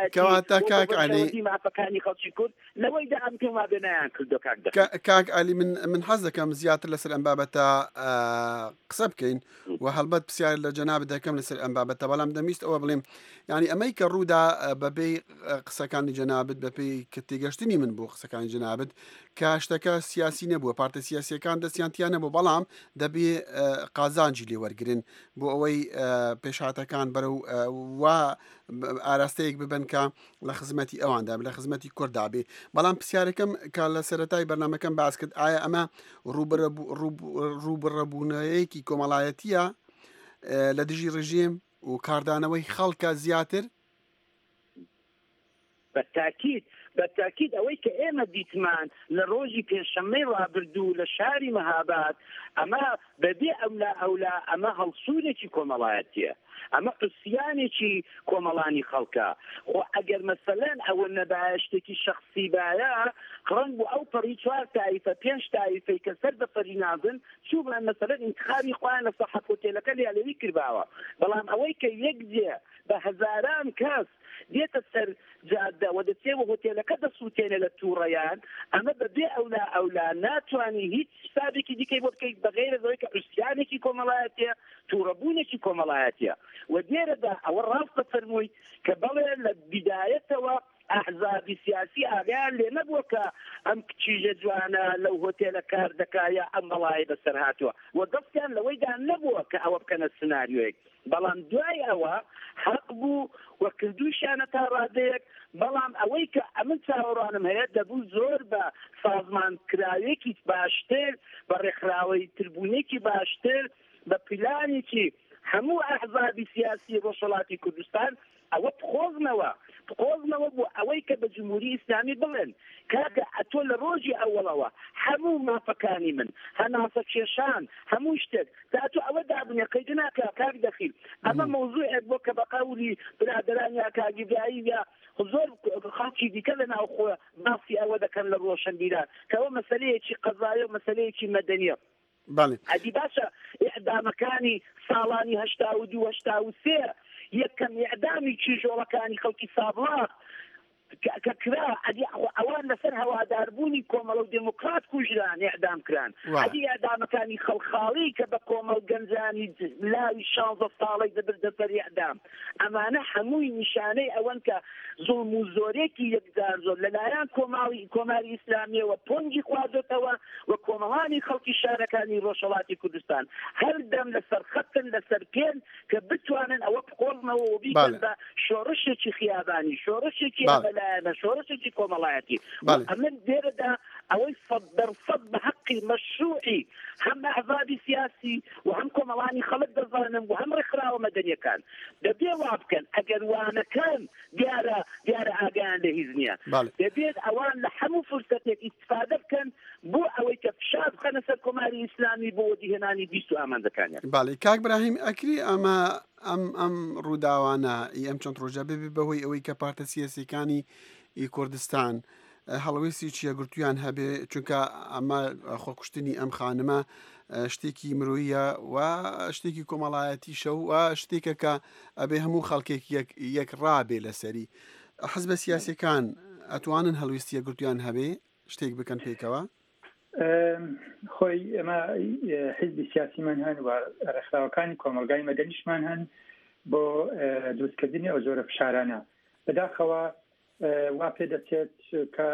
نەتەوایەتی مافەکانی خەڵکی کورد لەوەیدا ئەم پێما بێنیان کردو کاک عەلی من حەز دەکەم زیاتر لەسەر ئەم بابەتە قسە بکەین و هەڵبەت پرسیار لە جەنابەت دەکەم لەسەر ئەم بابەتە بەڵام دەمیست ئەوە بڵێم ینی ئەمەی کە ڕوودا بەبێ قسەکانی جەنابەت بەپێی کە تێگەشتنی من بۆ قسەکانی جەنابەت کە شتەکە سیاسی نەبووە پارتە سیاسیەکان دەستیانتیان نەبوو بەڵام دەبێ قازانجی لێ وەرگرن بۆ ئەوەی پێشهاتەکان بەرەو وا ئاراستەیەک ببن کە لە خزمەتی ئەواندا لە خزمەتی کورددا بێ بەڵام پرسیارەکەم کە لە سەرەتای بەرنامەکەم باس کرد ئایا ئەمە ڕوبڕەبوونەیەکی کۆمەڵایەتیە لە دژی ڕژیم و کاردانەوەی خەڵکە زیاتر بەتاکید ئەوەی کە ئێمە دیتمان لە ڕۆژی پێشەمەی ڕابردوو لە شاری مەهاباد ئەمە بەبێ ئەولا ئەمە هەڵسوونێکی کۆمەڵایەتیە ئەمە قسیانێکی کۆمەڵانی خەڵکە خۆ ئەگەر مەسەلەن ئەوە نەبایە شتێکی شەخسی باە ڕەنگ بۆ ئەو پەڕی 4 تایفە 5 تایفەی کە سەر بەفەری نازن چوبان مەسەلەن ئینتخابی خۆیان لە سەحەت هۆتێلەکە لیالەوی کردباوە بەڵام ئەوەی کە یەک دێ بە هەزاران کەس دێتە سەر جادە و دەچێوە هۆتێلەکە دەسووتێنێ لە تووڕەیان ئەمە بەبێ ئەولا ناتوانانی هیچ حسابێکی دیکەی بۆ بکەیت بەغێرە لەوەی کە عوسیانێکی کۆمەڵایەتیە تووڕەبوونێکی کۆمەڵایەتیە و دێرەدا ئەوە ڕاست بەفەرمووی کە بەڵێ لە بیدایەتەوە ئەحزابی سیاسی ئاگیان لێ نەبووە کە ئەم کچیژە جوانە لەو هۆتێلە کار دەکایە ئەم بەڵای بەسەر هاتووە و دەستیان لەوەیدا نەبووە کە ئەوە بکەنە سناریۆیەک بەڵام دوای ئەوە حەق بوو و کردووشیانە تا ڕادەیەک بەڵام ئەوەی کە ئەمن چاوەڕوانم هەیە دەبوو زۆر بە سازمانکراوێکی باشتر بە ڕێکخراوەی تربوونێکی باشتر بە پلانێکی هەموو ئەحزابی سیاسی ڕۆژهەڵاتی کوردستان ئەوە بخۆزنەوە بۆ ئەوەی کە بە جمهوری ئیسلامی بڵێن کاکە ئەتۆ لە ڕۆژی ئەوڵەوە هەموو مافەکانی من هەناسە کێشان هەموو شتێک تاتۆ ئەوە دابنێ قەیدە ناکە کاک دەخیل ئەمە مەوزوعێک بۆ کە بە قەولی برادران یا کاگیبایی یا زۆر خەڵکی دیکە لە ناوخۆ باسی ئەوە دەکەن لە ڕۆشنبیران کەەوە مەسەلەیەکی قەزایە و مەسەلەیەکی مەدەنیە ئەدی باشە ئیعدامەکانی ساڵانی 1970 یەکەم ئیعدامی کیژۆڵەکانی خەڵکی سابڵاق کە کرا ئەوان لەسەر هەواداربوونی کۆمەڵ و دموکرات کوژران ئیعدام کران ئەدی ئیعدامەکانی خەڵخاڵی کە بە کۆمەڵ گەنجانی لاوی 16 ساڵی دەبردە سەر ئیعدام ئەمانە هەمووی نیشانەی ئەوەن کە زوڵم و زۆرێکی یەکجار زۆر لەلایەن کۆماری ئیسلامیەوە پۆنجی خواردێتەوە و کۆمەڵانی خەڵکی شارەکانی ڕۆژهەڵاتی کوردستان هەر دەم لەسەر خەتن لەسەر پێن کە بتوانن ئەوە بخۆڵنەوە و بیکەن بە شۆڕشێکی خیابانی شۆڕشێکی لایەنە شۆڕشێکی کۆمەڵایەتی ئەمە دێرەدا ئەوەی دەرسەد بە حەقی مەشروعی هەم ئەحزابی سیاسی و هەم کۆمەڵانی خەڵک دەزانن و هەم ڕێکخراوە مەدەنیەکان دەبێ وا بکەن ئەگەر وانەکان دیارە ئاگیان لە هیچ نییە دەبێت ئەوان لە هەموو فرسەتێک ئیستفادە بکەن بۆ ئەوەی کە فشار بخەنە سەر کۆماری ئیسلامی بۆ وەدیهێنانی بیست و ئامانجەکانیان. باڵێ کاک براهیم ئەکری ئەمە ئەم ڕووداوانە ئەم چەند ڕۆژە ببێ بەهۆی ئەوەی کە پارتە سیاسیەکانی کوردستان هەڵەوێستی چیەگرتویان هەبێ چونکە ئەمە خۆکوشتنی ئەم خانمە شتێکی مرۆیە و شتێکی کۆمەڵایەتیشە و شتێکە کە ئەبێ هەموو خەڵکێک یەک ڕابێ لەسەری حزبە سیاسیەکان ئەتوانن هەڵوێستیە گرتویان هەبێ شتێک بکەن پێکەوە خۆی ئەمە حزبی سیاسیمان هەن و ڕێکخراوەکانی کۆمەلگای مەدەنیشمان هەن بۆ دروستکردنی ئەو زۆرە فشارانە بەداخەوە وا پێ دەچێت کە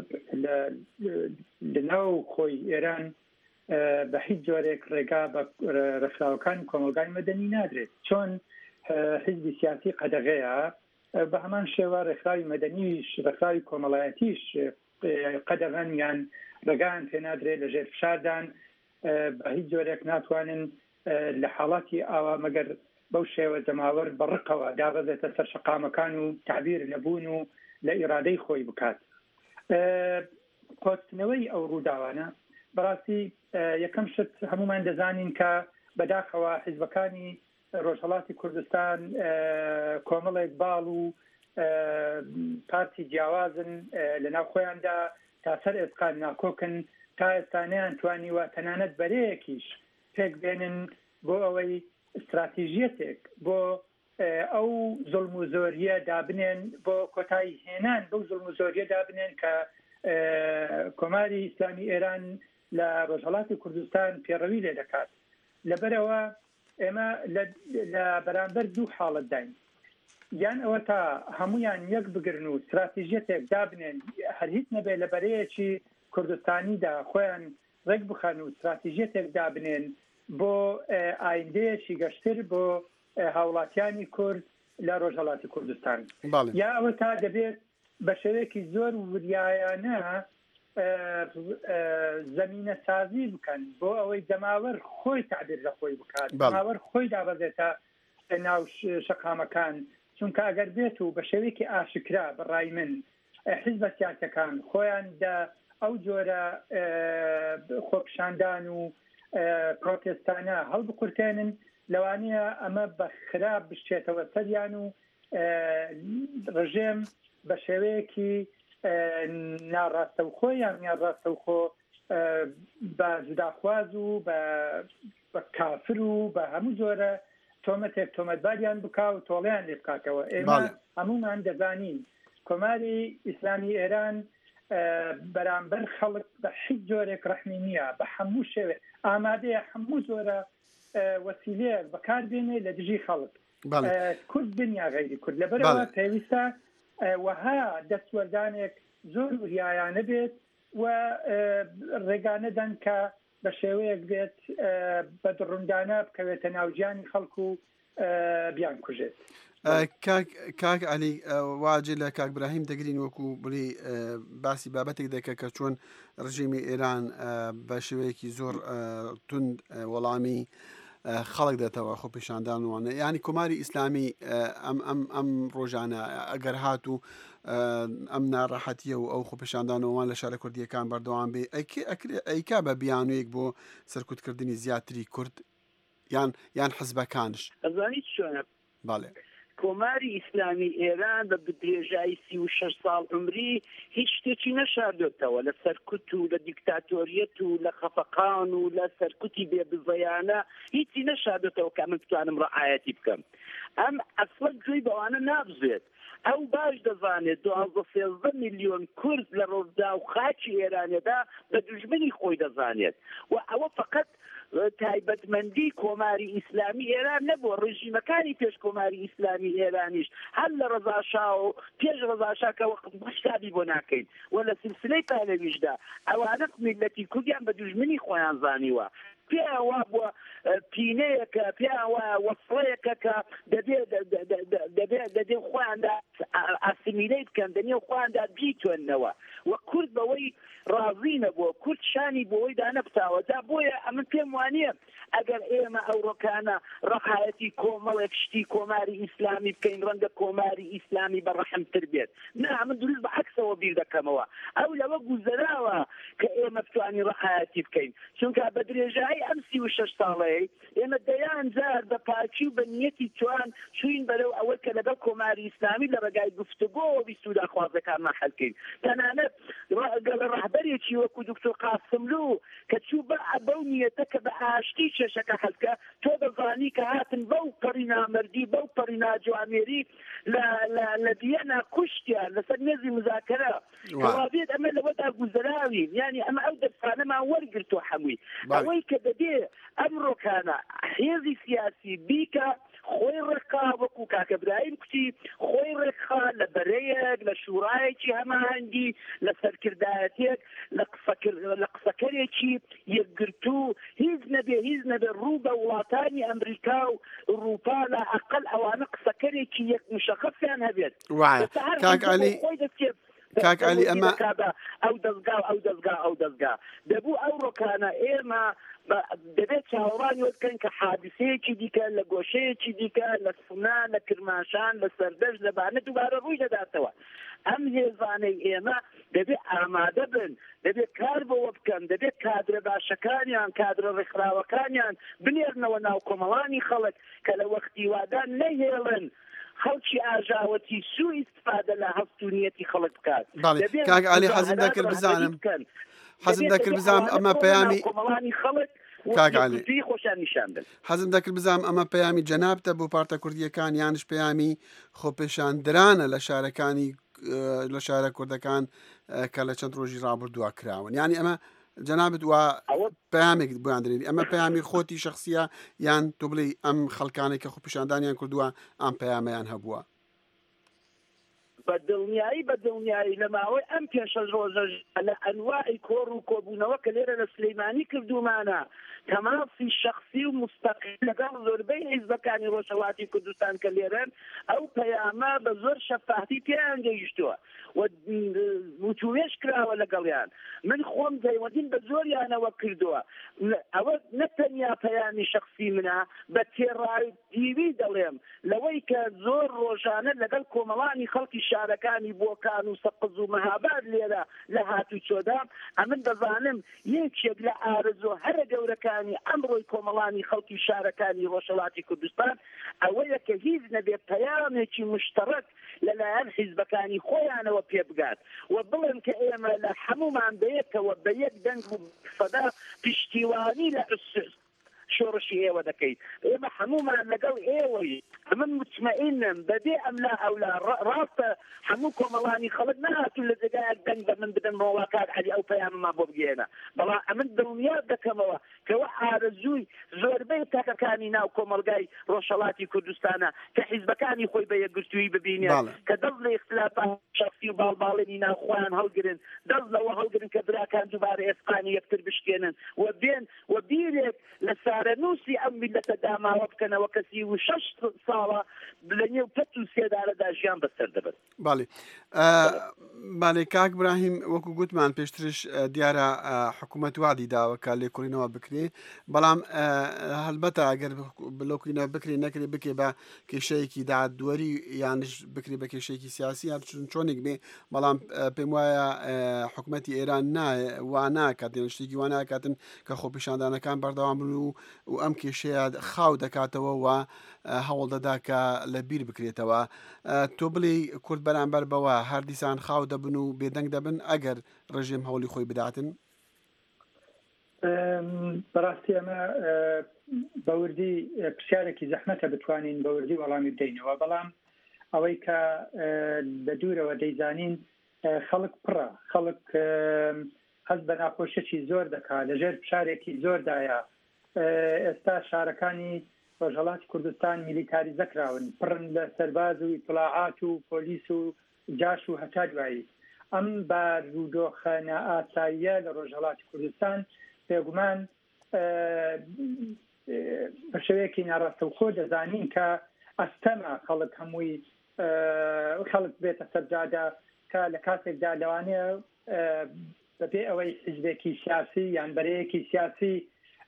لەناو خۆی ئێران بە هیچ جۆرێک ڕێگا بە ڕێکخراوەکانی کۆمەلگای مەدەنی نادرێت چۆن حزبی سیاسی قەدەغەیە بە هەمان شێوە ڕێکخراوی مەدەنیش ڕێکخراوی کۆمەڵایەتیش قەدەغەن یان ڕێگان پێ نادرێت لە ژێر فشاردان بە هیچ جۆرێک ناتوانن لە حاڵاتی ئاوا مەگەر بەو شێوە جەماوەر بەڕقەوە دابەزێتە سەر شەقامەکان و تعبیر نەبوون و لە ئیرادەی خۆی بکات. کۆستنەوەی ئەو ڕووداوانە بەڕاستی یەکەم شت هەمومان دەزانین کە بەداخەوە حیزبەکانی ڕۆژهەڵاتی کوردستان کۆمەڵێک باڵ و پارتی جیاوازن لە ناو خۆیاندا تا سەر ئێسقان ناکۆکن تا ئێستانیان توانیوە تەنانەت بەرەیەکیش پێک بێنن بۆ ئەوەی استراتیژیەتێک بۆ ئەو زوڵم و زۆریە دابنێن بۆ کۆتایی هێنان بەو زوڵم و زۆریە دابنێن کە کۆماری ئیسلامی ئێران لە ڕۆژهەڵاتی کوردستان پێڕەوی لێ دەکات. لەبەرەوە ئێمە لە بەرامبەر دوو حاڵەت داین یان ئەوە تا هەمویان یەک بگرن و استراتیژیەتێک دابنێن هەر هیچ نەبێ لە بەرەیەکی کوردستانیدا خۆیان ڕێک بخەن و استراتیژیەتێک دابنێن بۆ ئایندەیەکی گەشتر بۆ هاوڵاتیانی کورد لە ڕۆژهەڵاتی کوردستان یا ئەوە تا دەبێت بە شێوەیەکی زۆر وریایانە زەمینە سازی بکەن بۆ ئەوەی جەماوەر خۆی تعبیر لە خۆی بکات جەماوەر خۆی دابەزێتە ناو شەقامەکان چونکە ئەگەر بێت و بە شێوەیەکی ئاشکرا بەڕای من حیزبە سیاسەکان خۆیان ئەو جۆرە خۆپیشاندان و پرۆتێستانە هەڵبقورتێنن لەوانەیە ئەمە بە خراپ بشتێتەوە سەریان و ڕژێم بە شێوەیەکی ناڕاستەوخۆیان یان ڕاستەوخۆ بە جوداخواز و بە کافر و بە هەموو جۆرە تۆمەتێک تۆمەتباریان بکا و تۆڵیان لێ بکاتەوە. ئێمە هەمومان دەزانین کۆماری ئیسلامی ئێران بەرامبەر خەڵک بە هیچ جۆرێک ڕەحمی نییە بە هەموو شێوێ ئامادەیە هەموو جۆرە وەسیلەیەک بەکاربێنێ لە دژی خەڵک کورد دنیا غەیری کورد لەبەرەوە پێویستە وەها دەستوەردانێک زۆر وریایانە بێت و ڕێگانەدەن کە بە شێوەیەک بێت بە دڕوندانە بکەوێتە ناوجیانی خەڵکو و بیان کوژێت. کاک علی واجێ لە کاک براهیم دەگرین وەکو بڵێ باسی بابەتێک دەکە کە چۆن ڕژیمی ئێران بە شێوەیەکی زۆر توند وەڵامی خەڵک دێتەوە خۆپیشاندانوانە یعنی کۆماری ئیسلامی ئەم ڕۆژانە ئەگەر هات و ئەم ناڕەحەتیە و ئەو خۆپیشاندانەوەوان لە شارە کوردیەکان بەردەوام بێ ئەیکا بە بیانوەیەک بۆ سەرکوتکردنی زیاتری کورد یان حزبەکانش باڵێ کۆماری ئیسلامی ئێران بە بدرێژایی 36 ساڵ عمری هیچ شتێکی نەشاردوێتەوە لە سەرکوت و لە دیکتاتۆریەت و لە خەفەقان و لە سەرکوتی بێبزەیانە هیچی نەشاردوێتەوە کە من بتوانم ڕعایەتی بکەم. ئەم ئەسڵ گوێی بەوانە نابزێت. ئەو باش دەزانێت 12 میلیۆن کورد لە ڕۆژدا و خاچی ئێرانێدا بە دوژمنی خۆی دەزانێت و ئەوە فقط تایبەتمەندی کۆماری ئیسلامی ئێران نەبووە ڕژیمەکانی پێش کۆماری ئیسلامی ئێرانیش هەر لە ڕەزاشا و پێش ڕەزاشاکە حسابی بۆ ناکەین و لە سلسلەی پهلەویشدا ئەوانە میلەتی کوردیان بە دوژمنی خۆیان زانیوە پیاوا بووە پینەیەکە پیاوە وەسڵەیەکە کە دەبێ خۆیاندا ئاسیمیلەی بکەن دەنێ خۆیاندا بیتوێننەوە وە کورد بەوەی ڕازی نەبووە کورد شانی بۆەوەی دانەبتاوە دا بۆیە ئەمن پێم وانە ئەگەر ئێمە ئەوڕۆکانە ڕەحایەتی کۆمەڵێک شتی کۆماری ئیسلامی بکەین ڕەنگە کۆماری ئیسلامی بەڕەحمتر بێت نا من دروست بە عکسەوە بیر دەکەمەوە ئەو لەوە گوزەراوە کە ئێمە بتوانین ڕەحایەتی بکەین چونکە بە درێژایی ئەم 36 ساڵەیە ئێمە دەیان جار بە پاچی و بە نیەتی توان چوین بەرەو ئەوە کە لەگەڵ کۆماری ئیسلامی لە ڕێگای گفتوگۆ بیسوودا خوازەکانمان حەلکەین تەنانەت گەڵ ڕەهبەرێکی وەکو دکتۆر قاسملوو کە چوو بەو نیەتە کە بە ئاشتی چێشەکە حەلکە تۆ دەزانی کە هاتن بەو پەڕی نامەردی بەو پەڕی ناجوامێری لە دیەنا کوشتیان لەسەر مێزی مزاکەرە کەوابێت ئەمە لەوەدا گوزەراوین یعنی ئەمە ئەو دەرسانەمان وەرگرتووە هەمووی ئەوەی کە دەبێ ئەمڕۆکانە حێزی سیاسی بیکە خۆی ڕێکا وەکو کاکە برایم کوتی خۆی ڕێکخا لە بەرەیەک لە شوڕایەکی هەماهەنگی لە سەرکردایەتێک لە قسەکەرێکی یەکگرتوو هیچ نەبێ ڕوو بە وڵاتانی ئەمریکا و ئوروپا لە ئەقل ئەوانە قسەکەرێکی یەک مشەخصیان هەبێت کاک علی ئەمە ئەو دەستگا دەبوو ئەو ڕۆکانە ئێمە دەبێت چاوەڕانی وەکەن کە حادسەیەکی دیکە لە گۆشەیەکی دیکە لە سونا لە کرماشان لە سەردەش لەبانە دووبارە ڕووی دەداتەوە ئەم هێزانەی ئێمە دەبێت ئامادە بن دەبێت کار بەوە بکەن دەبێت کادرە باشەکانیان کادرە ڕێکخراوەکانیان بنێرنەوە ناو کۆمەڵانی خەڵک کە لە وەختی وادان نەهێڵن خەڵکی ئاژاوەتی سوء استفادە لە هەفتونیەتی خەڵک بکات کاک علی حەزم دەکرد بزانم ئەمە پەیامی کۆمەڵانی خەڵک خۆشیان نیشان بدەن حەزم دەکرد بزانم ئەمە پەیامی جەنابتە بۆ پارتە کوردیەکان یانش پەیامی خۆپێشاندرانە لە شارەکانی لە شارە کوردەکان کە لە چەند ڕۆژی ڕابردووە کراون یعنی ئەمە جەنابەت وە پەیامێک بۆیان درێنی ئەمە پەیامی خۆتی شخصیە یان تۆ بڵێ ئەم خەڵکانێک کە خۆپێشاندانیان کردووە ئەم پەیامەیان هەبووە بە دڵنیایی لە ماوەی ئەم پێشە ڕۆژە لە ئەنواعی کۆڕ و کۆبوونەوە کە لێرە لە سلەیمانی کردومانە تەماسی شخصی و مستەقیل لەگەڵ زۆربەی حیزبەکانی ڕۆژهەڵاتی کوردستان کە لێرەن ئەو پەیامە بە زۆر شەفاهی پێیان گەیشتووە وتوێش کراوە لەگەڵیان من خۆم دەیوەدین بە زۆریانەوە کردووە ئەوە نەتەنیا پەیامی شخصی منە بە تێڕای دیوی دەڵێم لەوەی کە زۆر ڕۆژانە لەگەڵ کۆمەڵانی خەڵکی شارەکانی بۆکان و سەقز و مەهاباد لێرە لە هاتوچۆدا ئەمن دەزانم یەکێک لە ئارزۆ هەرە گەورەکانی ئەمڕۆی کۆمەڵانی خەڵکی شارەکانی ڕۆژهەڵاتی کوردستان ئەوەیە کە هیچ نەبێت پەیامێکی مشتەرەک لەلایەن حیزبەکانی خۆیانەوە پێ بگات و بڵێن کە ئێمە لە هەمومان بەیەکەوە بە یەک دەنگ و سەدا پشتیوانی لە شۆڕشی ئێوە دەکەیت ئێمە هەمومان لەگەڵ ئێوەی من مطمئنم بەبێ ئەملا ئەولا ڕاستە هەموو کۆمەڵانی خەڵک نهاتوون لە جێگایەک دەنگ بە من بدەن مۆڵاکات عەلی ئەو پەیامەمان بۆ بگێنە بەڵام ئەمن دڵنیا دەکەمەوە کەوە ئارەزووی زۆربەی تاکەکانی ناو کۆمەلگای ڕۆژهەڵاتی کوردستانە کە حیزبەکانی خۆی بە یەکگرتووی ببینێت کە دەست لە ئیختلافات شەخسی و باڵباڵێنی ناو خۆیان هەڵگرن دەست لەوە هەڵگرن کە براکان دووبارە ئێسقانی یەکتر بشکێنن و بێن و بیرێک لە سارەنووسی ئەم میلەتە داماوە بکەنەوە کە 36 ساڵە لە نێو پەت و سێدارەدا ژیان بەسەر دەبن باڵێ کاک براهیم وەکو گوتمان پێشترش دیارە حکوومەت وادی داوە کە لێکۆڵینەوە بکرێ بەڵام هەلبەتە ئەگەر بلۆکینەوە بکرێ نەکرێ بکێ بە کێشەیەکی دادوەری یانش بکرێ بە کێشەیەکی سیاسی یا چۆنێک بێ بەڵام پێم وایە حکوومەتی ئێران واناکات شتێکی واناکاتن کە خۆپیشاندانەکان بەردەوام بن و ئەم کێشەیە خاو دەکاتەوە و هەوڵ دەدا کە لە بیر بکرێتەوە تۆ بڵێ کورد بەرامبەر بەوە هەر دیسان خاو دەبن و بێدەنگ دەبن ئەگەر ڕژێم هەوڵی خۆی بداتن بەڕاستی ئەمە بەوردی پرسیارێکی زەحمەتە بتوانین بەوردی وەڵامی بدەینەوە بەڵام ئەوەی کە لە دوورەوە دەیزانین خەڵک پڕە خەڵک هەست بە ناخۆشیێکی زۆر دەکات لەژێر شارێکی زۆردایە ئێستا شارەکانی ڕۆژهەڵاتی کوردستان میلیتاریزە کراون پڕن لە سەرباز و ئیطلاعات و پۆلیس و جاش و هەتا دوایی ئەم بارودۆخە نائاساییە لە ڕۆژهەڵاتی کوردستان بێگومان بە شێوەیەکی ناڕاستەوخۆ دەزانین کە ئەستەمە خەڵک هەمووی خەڵک بێتە سەرجادا کە لە کاتێکدا لەوانەیە بەبێ ئەوەی حیزبێکی سیاسی یان بەرەیەکی سیاسی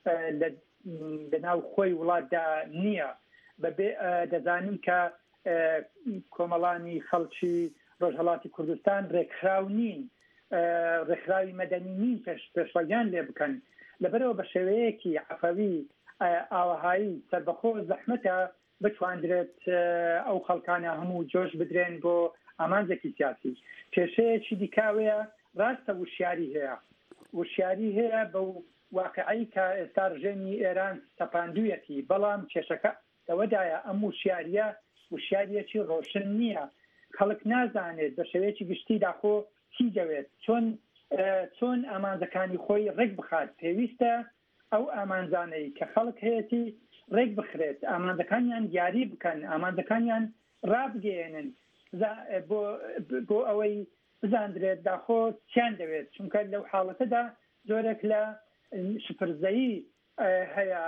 لە ناو خۆی وڵاتدا نییە بەبێ دەزانین کە کۆمەڵانی خەڵکی ڕۆژهەڵاتی کوردستان ڕێکخراو نین ڕێکخراوی مەدەنی نین پێشوەگیان لێ بکەن لەبەرەوە بە شێوەیەکی عەفەوی ئاوەهایی سەربەخۆ زەحمەتە بتواندرێت ئەو خەڵکانە هەموو جۆش بدرێن بۆ ئامانجێکی سیاسی کێشەیەکی دیکاوەیە ڕاستە وشیاری هەیە بەو واقعی کە ئێستا ڕژێمی ئێران تەپاندوویەتی بەڵام کێشەکە ئەوەدایە ئەم وشیاریەکی ڕۆشن نییە خەڵک نازانێت بە شێوەیەکی گشتی داخۆ چی دەوێت چۆن ئامانجەکانی خۆی ڕێک بخات پێویستە ئەو ئامانجانەی کە خەڵک هەیەی ڕێک بخرێت ئامانجەکانیان دیاری بکەن ئامانجەکانیان ڕابگەێنن بۆ ئەوەی بزاندرێت داخۆ چیان دەوێت چونکە لەو حاڵەتەدا زۆرێک لە شپرزایی هەیە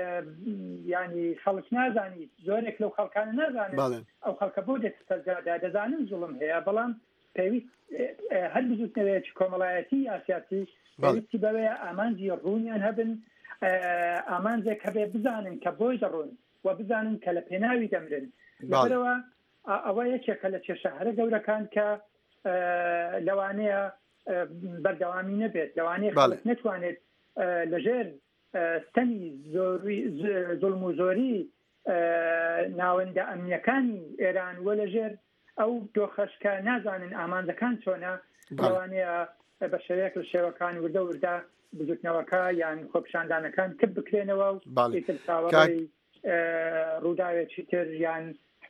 ینی خەڵک نازانیت زۆرێک لەو خەڵکانە نازانێت ئەو خەڵکە بۆ دێت سەرجادا دەزانن زوڵم هەیە بەڵام پێویست هەر بزوتنەوەیەکی کۆمەڵایەتی یاسیاتی پێویستی بەوەیە ئامانجی ڕوونیان هەبن ئامانجێک هەبێ بزانن کە بۆی دەڕۆن و بزانن کە لە پێناوی دەمرن لەبەرەوە ئەوە یەکێکە لە کێشە هەرە گەورەکان کە لەوانەیە بەردەوامی نەبێت لەوانەیە خەڵک نەتوانێت لەژێر ستەمی زوڵم و زۆری ناوەندە ئەمنیەکانی ئێران وە لەژێر ئەو دۆخەشکە نازانن ئامانجەکان چۆنە لەوانەیە بە شێوەیەک لە شێوەکان وردە وردا بزوتنەوەکە یان خۆپشاندانەکان کرد بکرێنەوە و چاوەڕێی ڕووداوێکی تر یان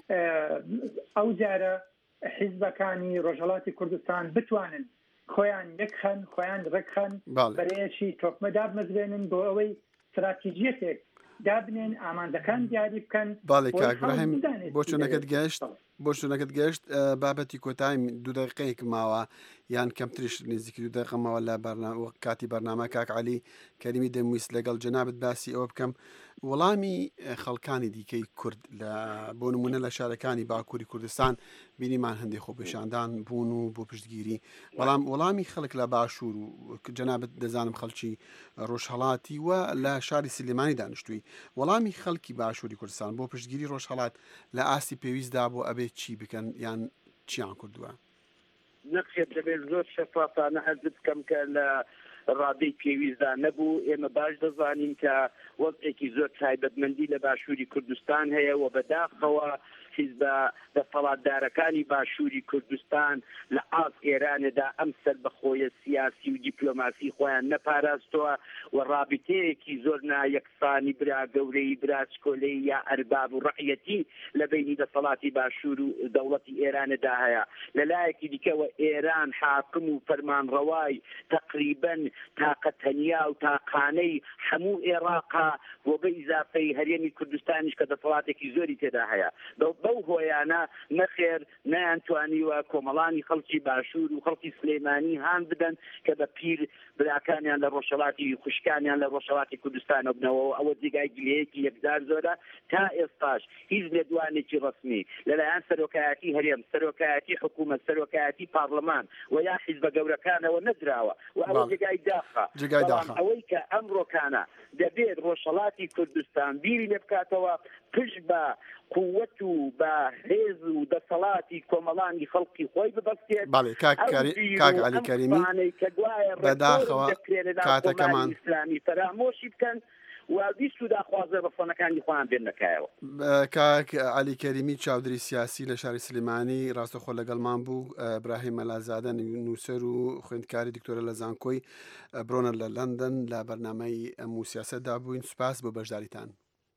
ئەو جارە حیزبەکانی ڕۆژهەڵاتی کوردستان بتوانن خۆیان یەکخەن خۆیان ڕێکخەن بەرەیەکی تۆکمە دابمەزرێنن بۆ ئەوەی استراتیژیەتێک دابنێن ئامانجەکان دیاری بکەن باڵێ کاکبراهیم بۆ چۆنەکەت گەشت بابەتی کۆتایی 2 دقیقەیەک ماوە یان کەمتریش نزیکی 2 دقیقە ماوە لە کاتی بەرنامە کاک عەلی کەریمی دەمویست لەگەڵ جەنابەت باسی ئەوە بکەم وەڵامی خەڵکانی دیکەی کورد بۆ نمونە لە شارەکانی باکووری کوردستان بینیمان هەندێک خۆپێشاندان بوون و بۆ پشتگیری بەڵام وەڵامی خەڵک لە باشوور و جەنابەت دەزانم خەڵکی ڕۆژهەڵاتی وە لە شاری سلێمانی دانیشتووی وەڵامی خەڵکی باشووری کوردستان بۆ پشتگیری ڕۆژهەڵات لە ئاستی پێویستدا بۆ ئەبێت چی بکەن یان چیان کردووە نەخێت دەبێت زۆر شەفافانە حەز بکەم کە لە ڕادەی پێویستدا نەبوو ئێمە باش دەزانین کە وەزعێکی زۆر تایبەتمەندی لە باشووری کوردستان هەیە و بەداخەوە حیزبە دەسەڵاتدارەکانی باشووری کوردستان لە ئاز ئێرانەدا ئەم سەربەخۆیە سیاسی و دیپلۆماسی خۆیان نەپاراستەوە و ڕابطەیەکی زۆر نایەکسانی برا گەورەی براسکۆلەی یا ئەرباب و ڕەعیەتی لە بینی دەسەڵاتی باشوور و دەوڵەتی ئێرانەدا هەیە لەلایەکی دیکەوە ئێران حاکم و فەرمانڕەوای تەقریبەن تاقەتەنیا و تاقانەی هەموو عێراقا بۆ بە ئیزافەی هەرێمی کوردستانیش کە دەسەڵاتێکی زۆری تێدا هەیە بەو هۆیانە نەخێر نەیانتوانیوە کۆمەڵانی خەڵکی باشوور و خەڵکی سلێمانی هان بدەن کە بە پیر براکانیان لە ڕۆژهەڵاتی خوشکانیان لە ڕۆژهەڵاتی کوردستانە بنەوە ئەوە جێگای گلەیەکی یەکدار زۆرە تا ئێستاش هیچ لێدوانێکی ڕسمی لەلایەن سەرۆکایەتی هەرێم سەرۆکایەتی حکوومەت سەرۆکایەتی پارلەمان و یا حیزبە گەورەکانەوە نەدراوە و ئەوە جێگای داخە ئەوەی کە ئەمڕۆکانە دەبێت ڕۆژهەڵاتی کوردستان بیری لێ بکاتەوە پشت بە قووەت و بە هێز و دەسەڵاتی کۆمەڵانی خەڵکی خۆی ببەستێت کاک عەلی کەریمی بەداخەوە کاتەکەمان ئیسلامی فەرامۆشی بکەن و بیست و داخوازە بەفۆنەکانی خۆیان بێن نەکایەوە کاک عەلی کەریمی چاودری سیاسی لە شاری سلێمانی ڕاستەخۆ لەگەڵمان بوو براهیم مەلازادە نووسەر و خوێندکاری دکتۆرە لە زانکۆی بڕۆنە لە لەندەن لە بەرنامەی ئەم و سیاسەتدا بووین سوپاس بۆ بەشداریتان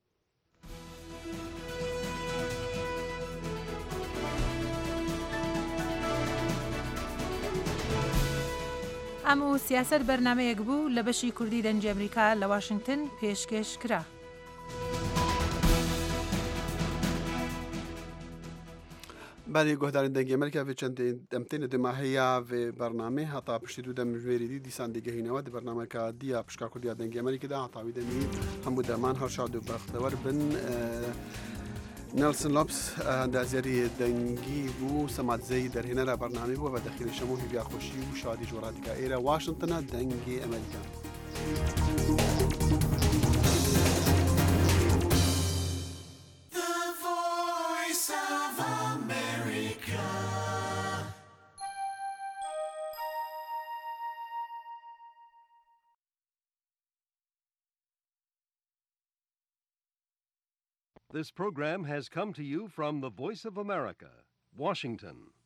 ئەم و سیاست بەرنامەیەک بوو لە بەشی کوردی دەنجی ئەمریکا لە واشنگتن پێشکەش کرا. برای گهدارین دنگی امریکا و چند دمتین دماهیا و برنامه هتا پشتی دو دم جوری دیسان دیگه هینوا دی برنامه کا دیا پشکا کردیا دنگی امریکا دا هتا ویدمی هم بودمان هر شاد و بختور بن نلسون لابس دازیاری دنگی بو سمات زی در هنر برنامه بو و داخل شموه بیا خوشی و شادی جورادی کا ایرا واشنطن دنگی امریکا. This program has come to you from the Voice of America, Washington.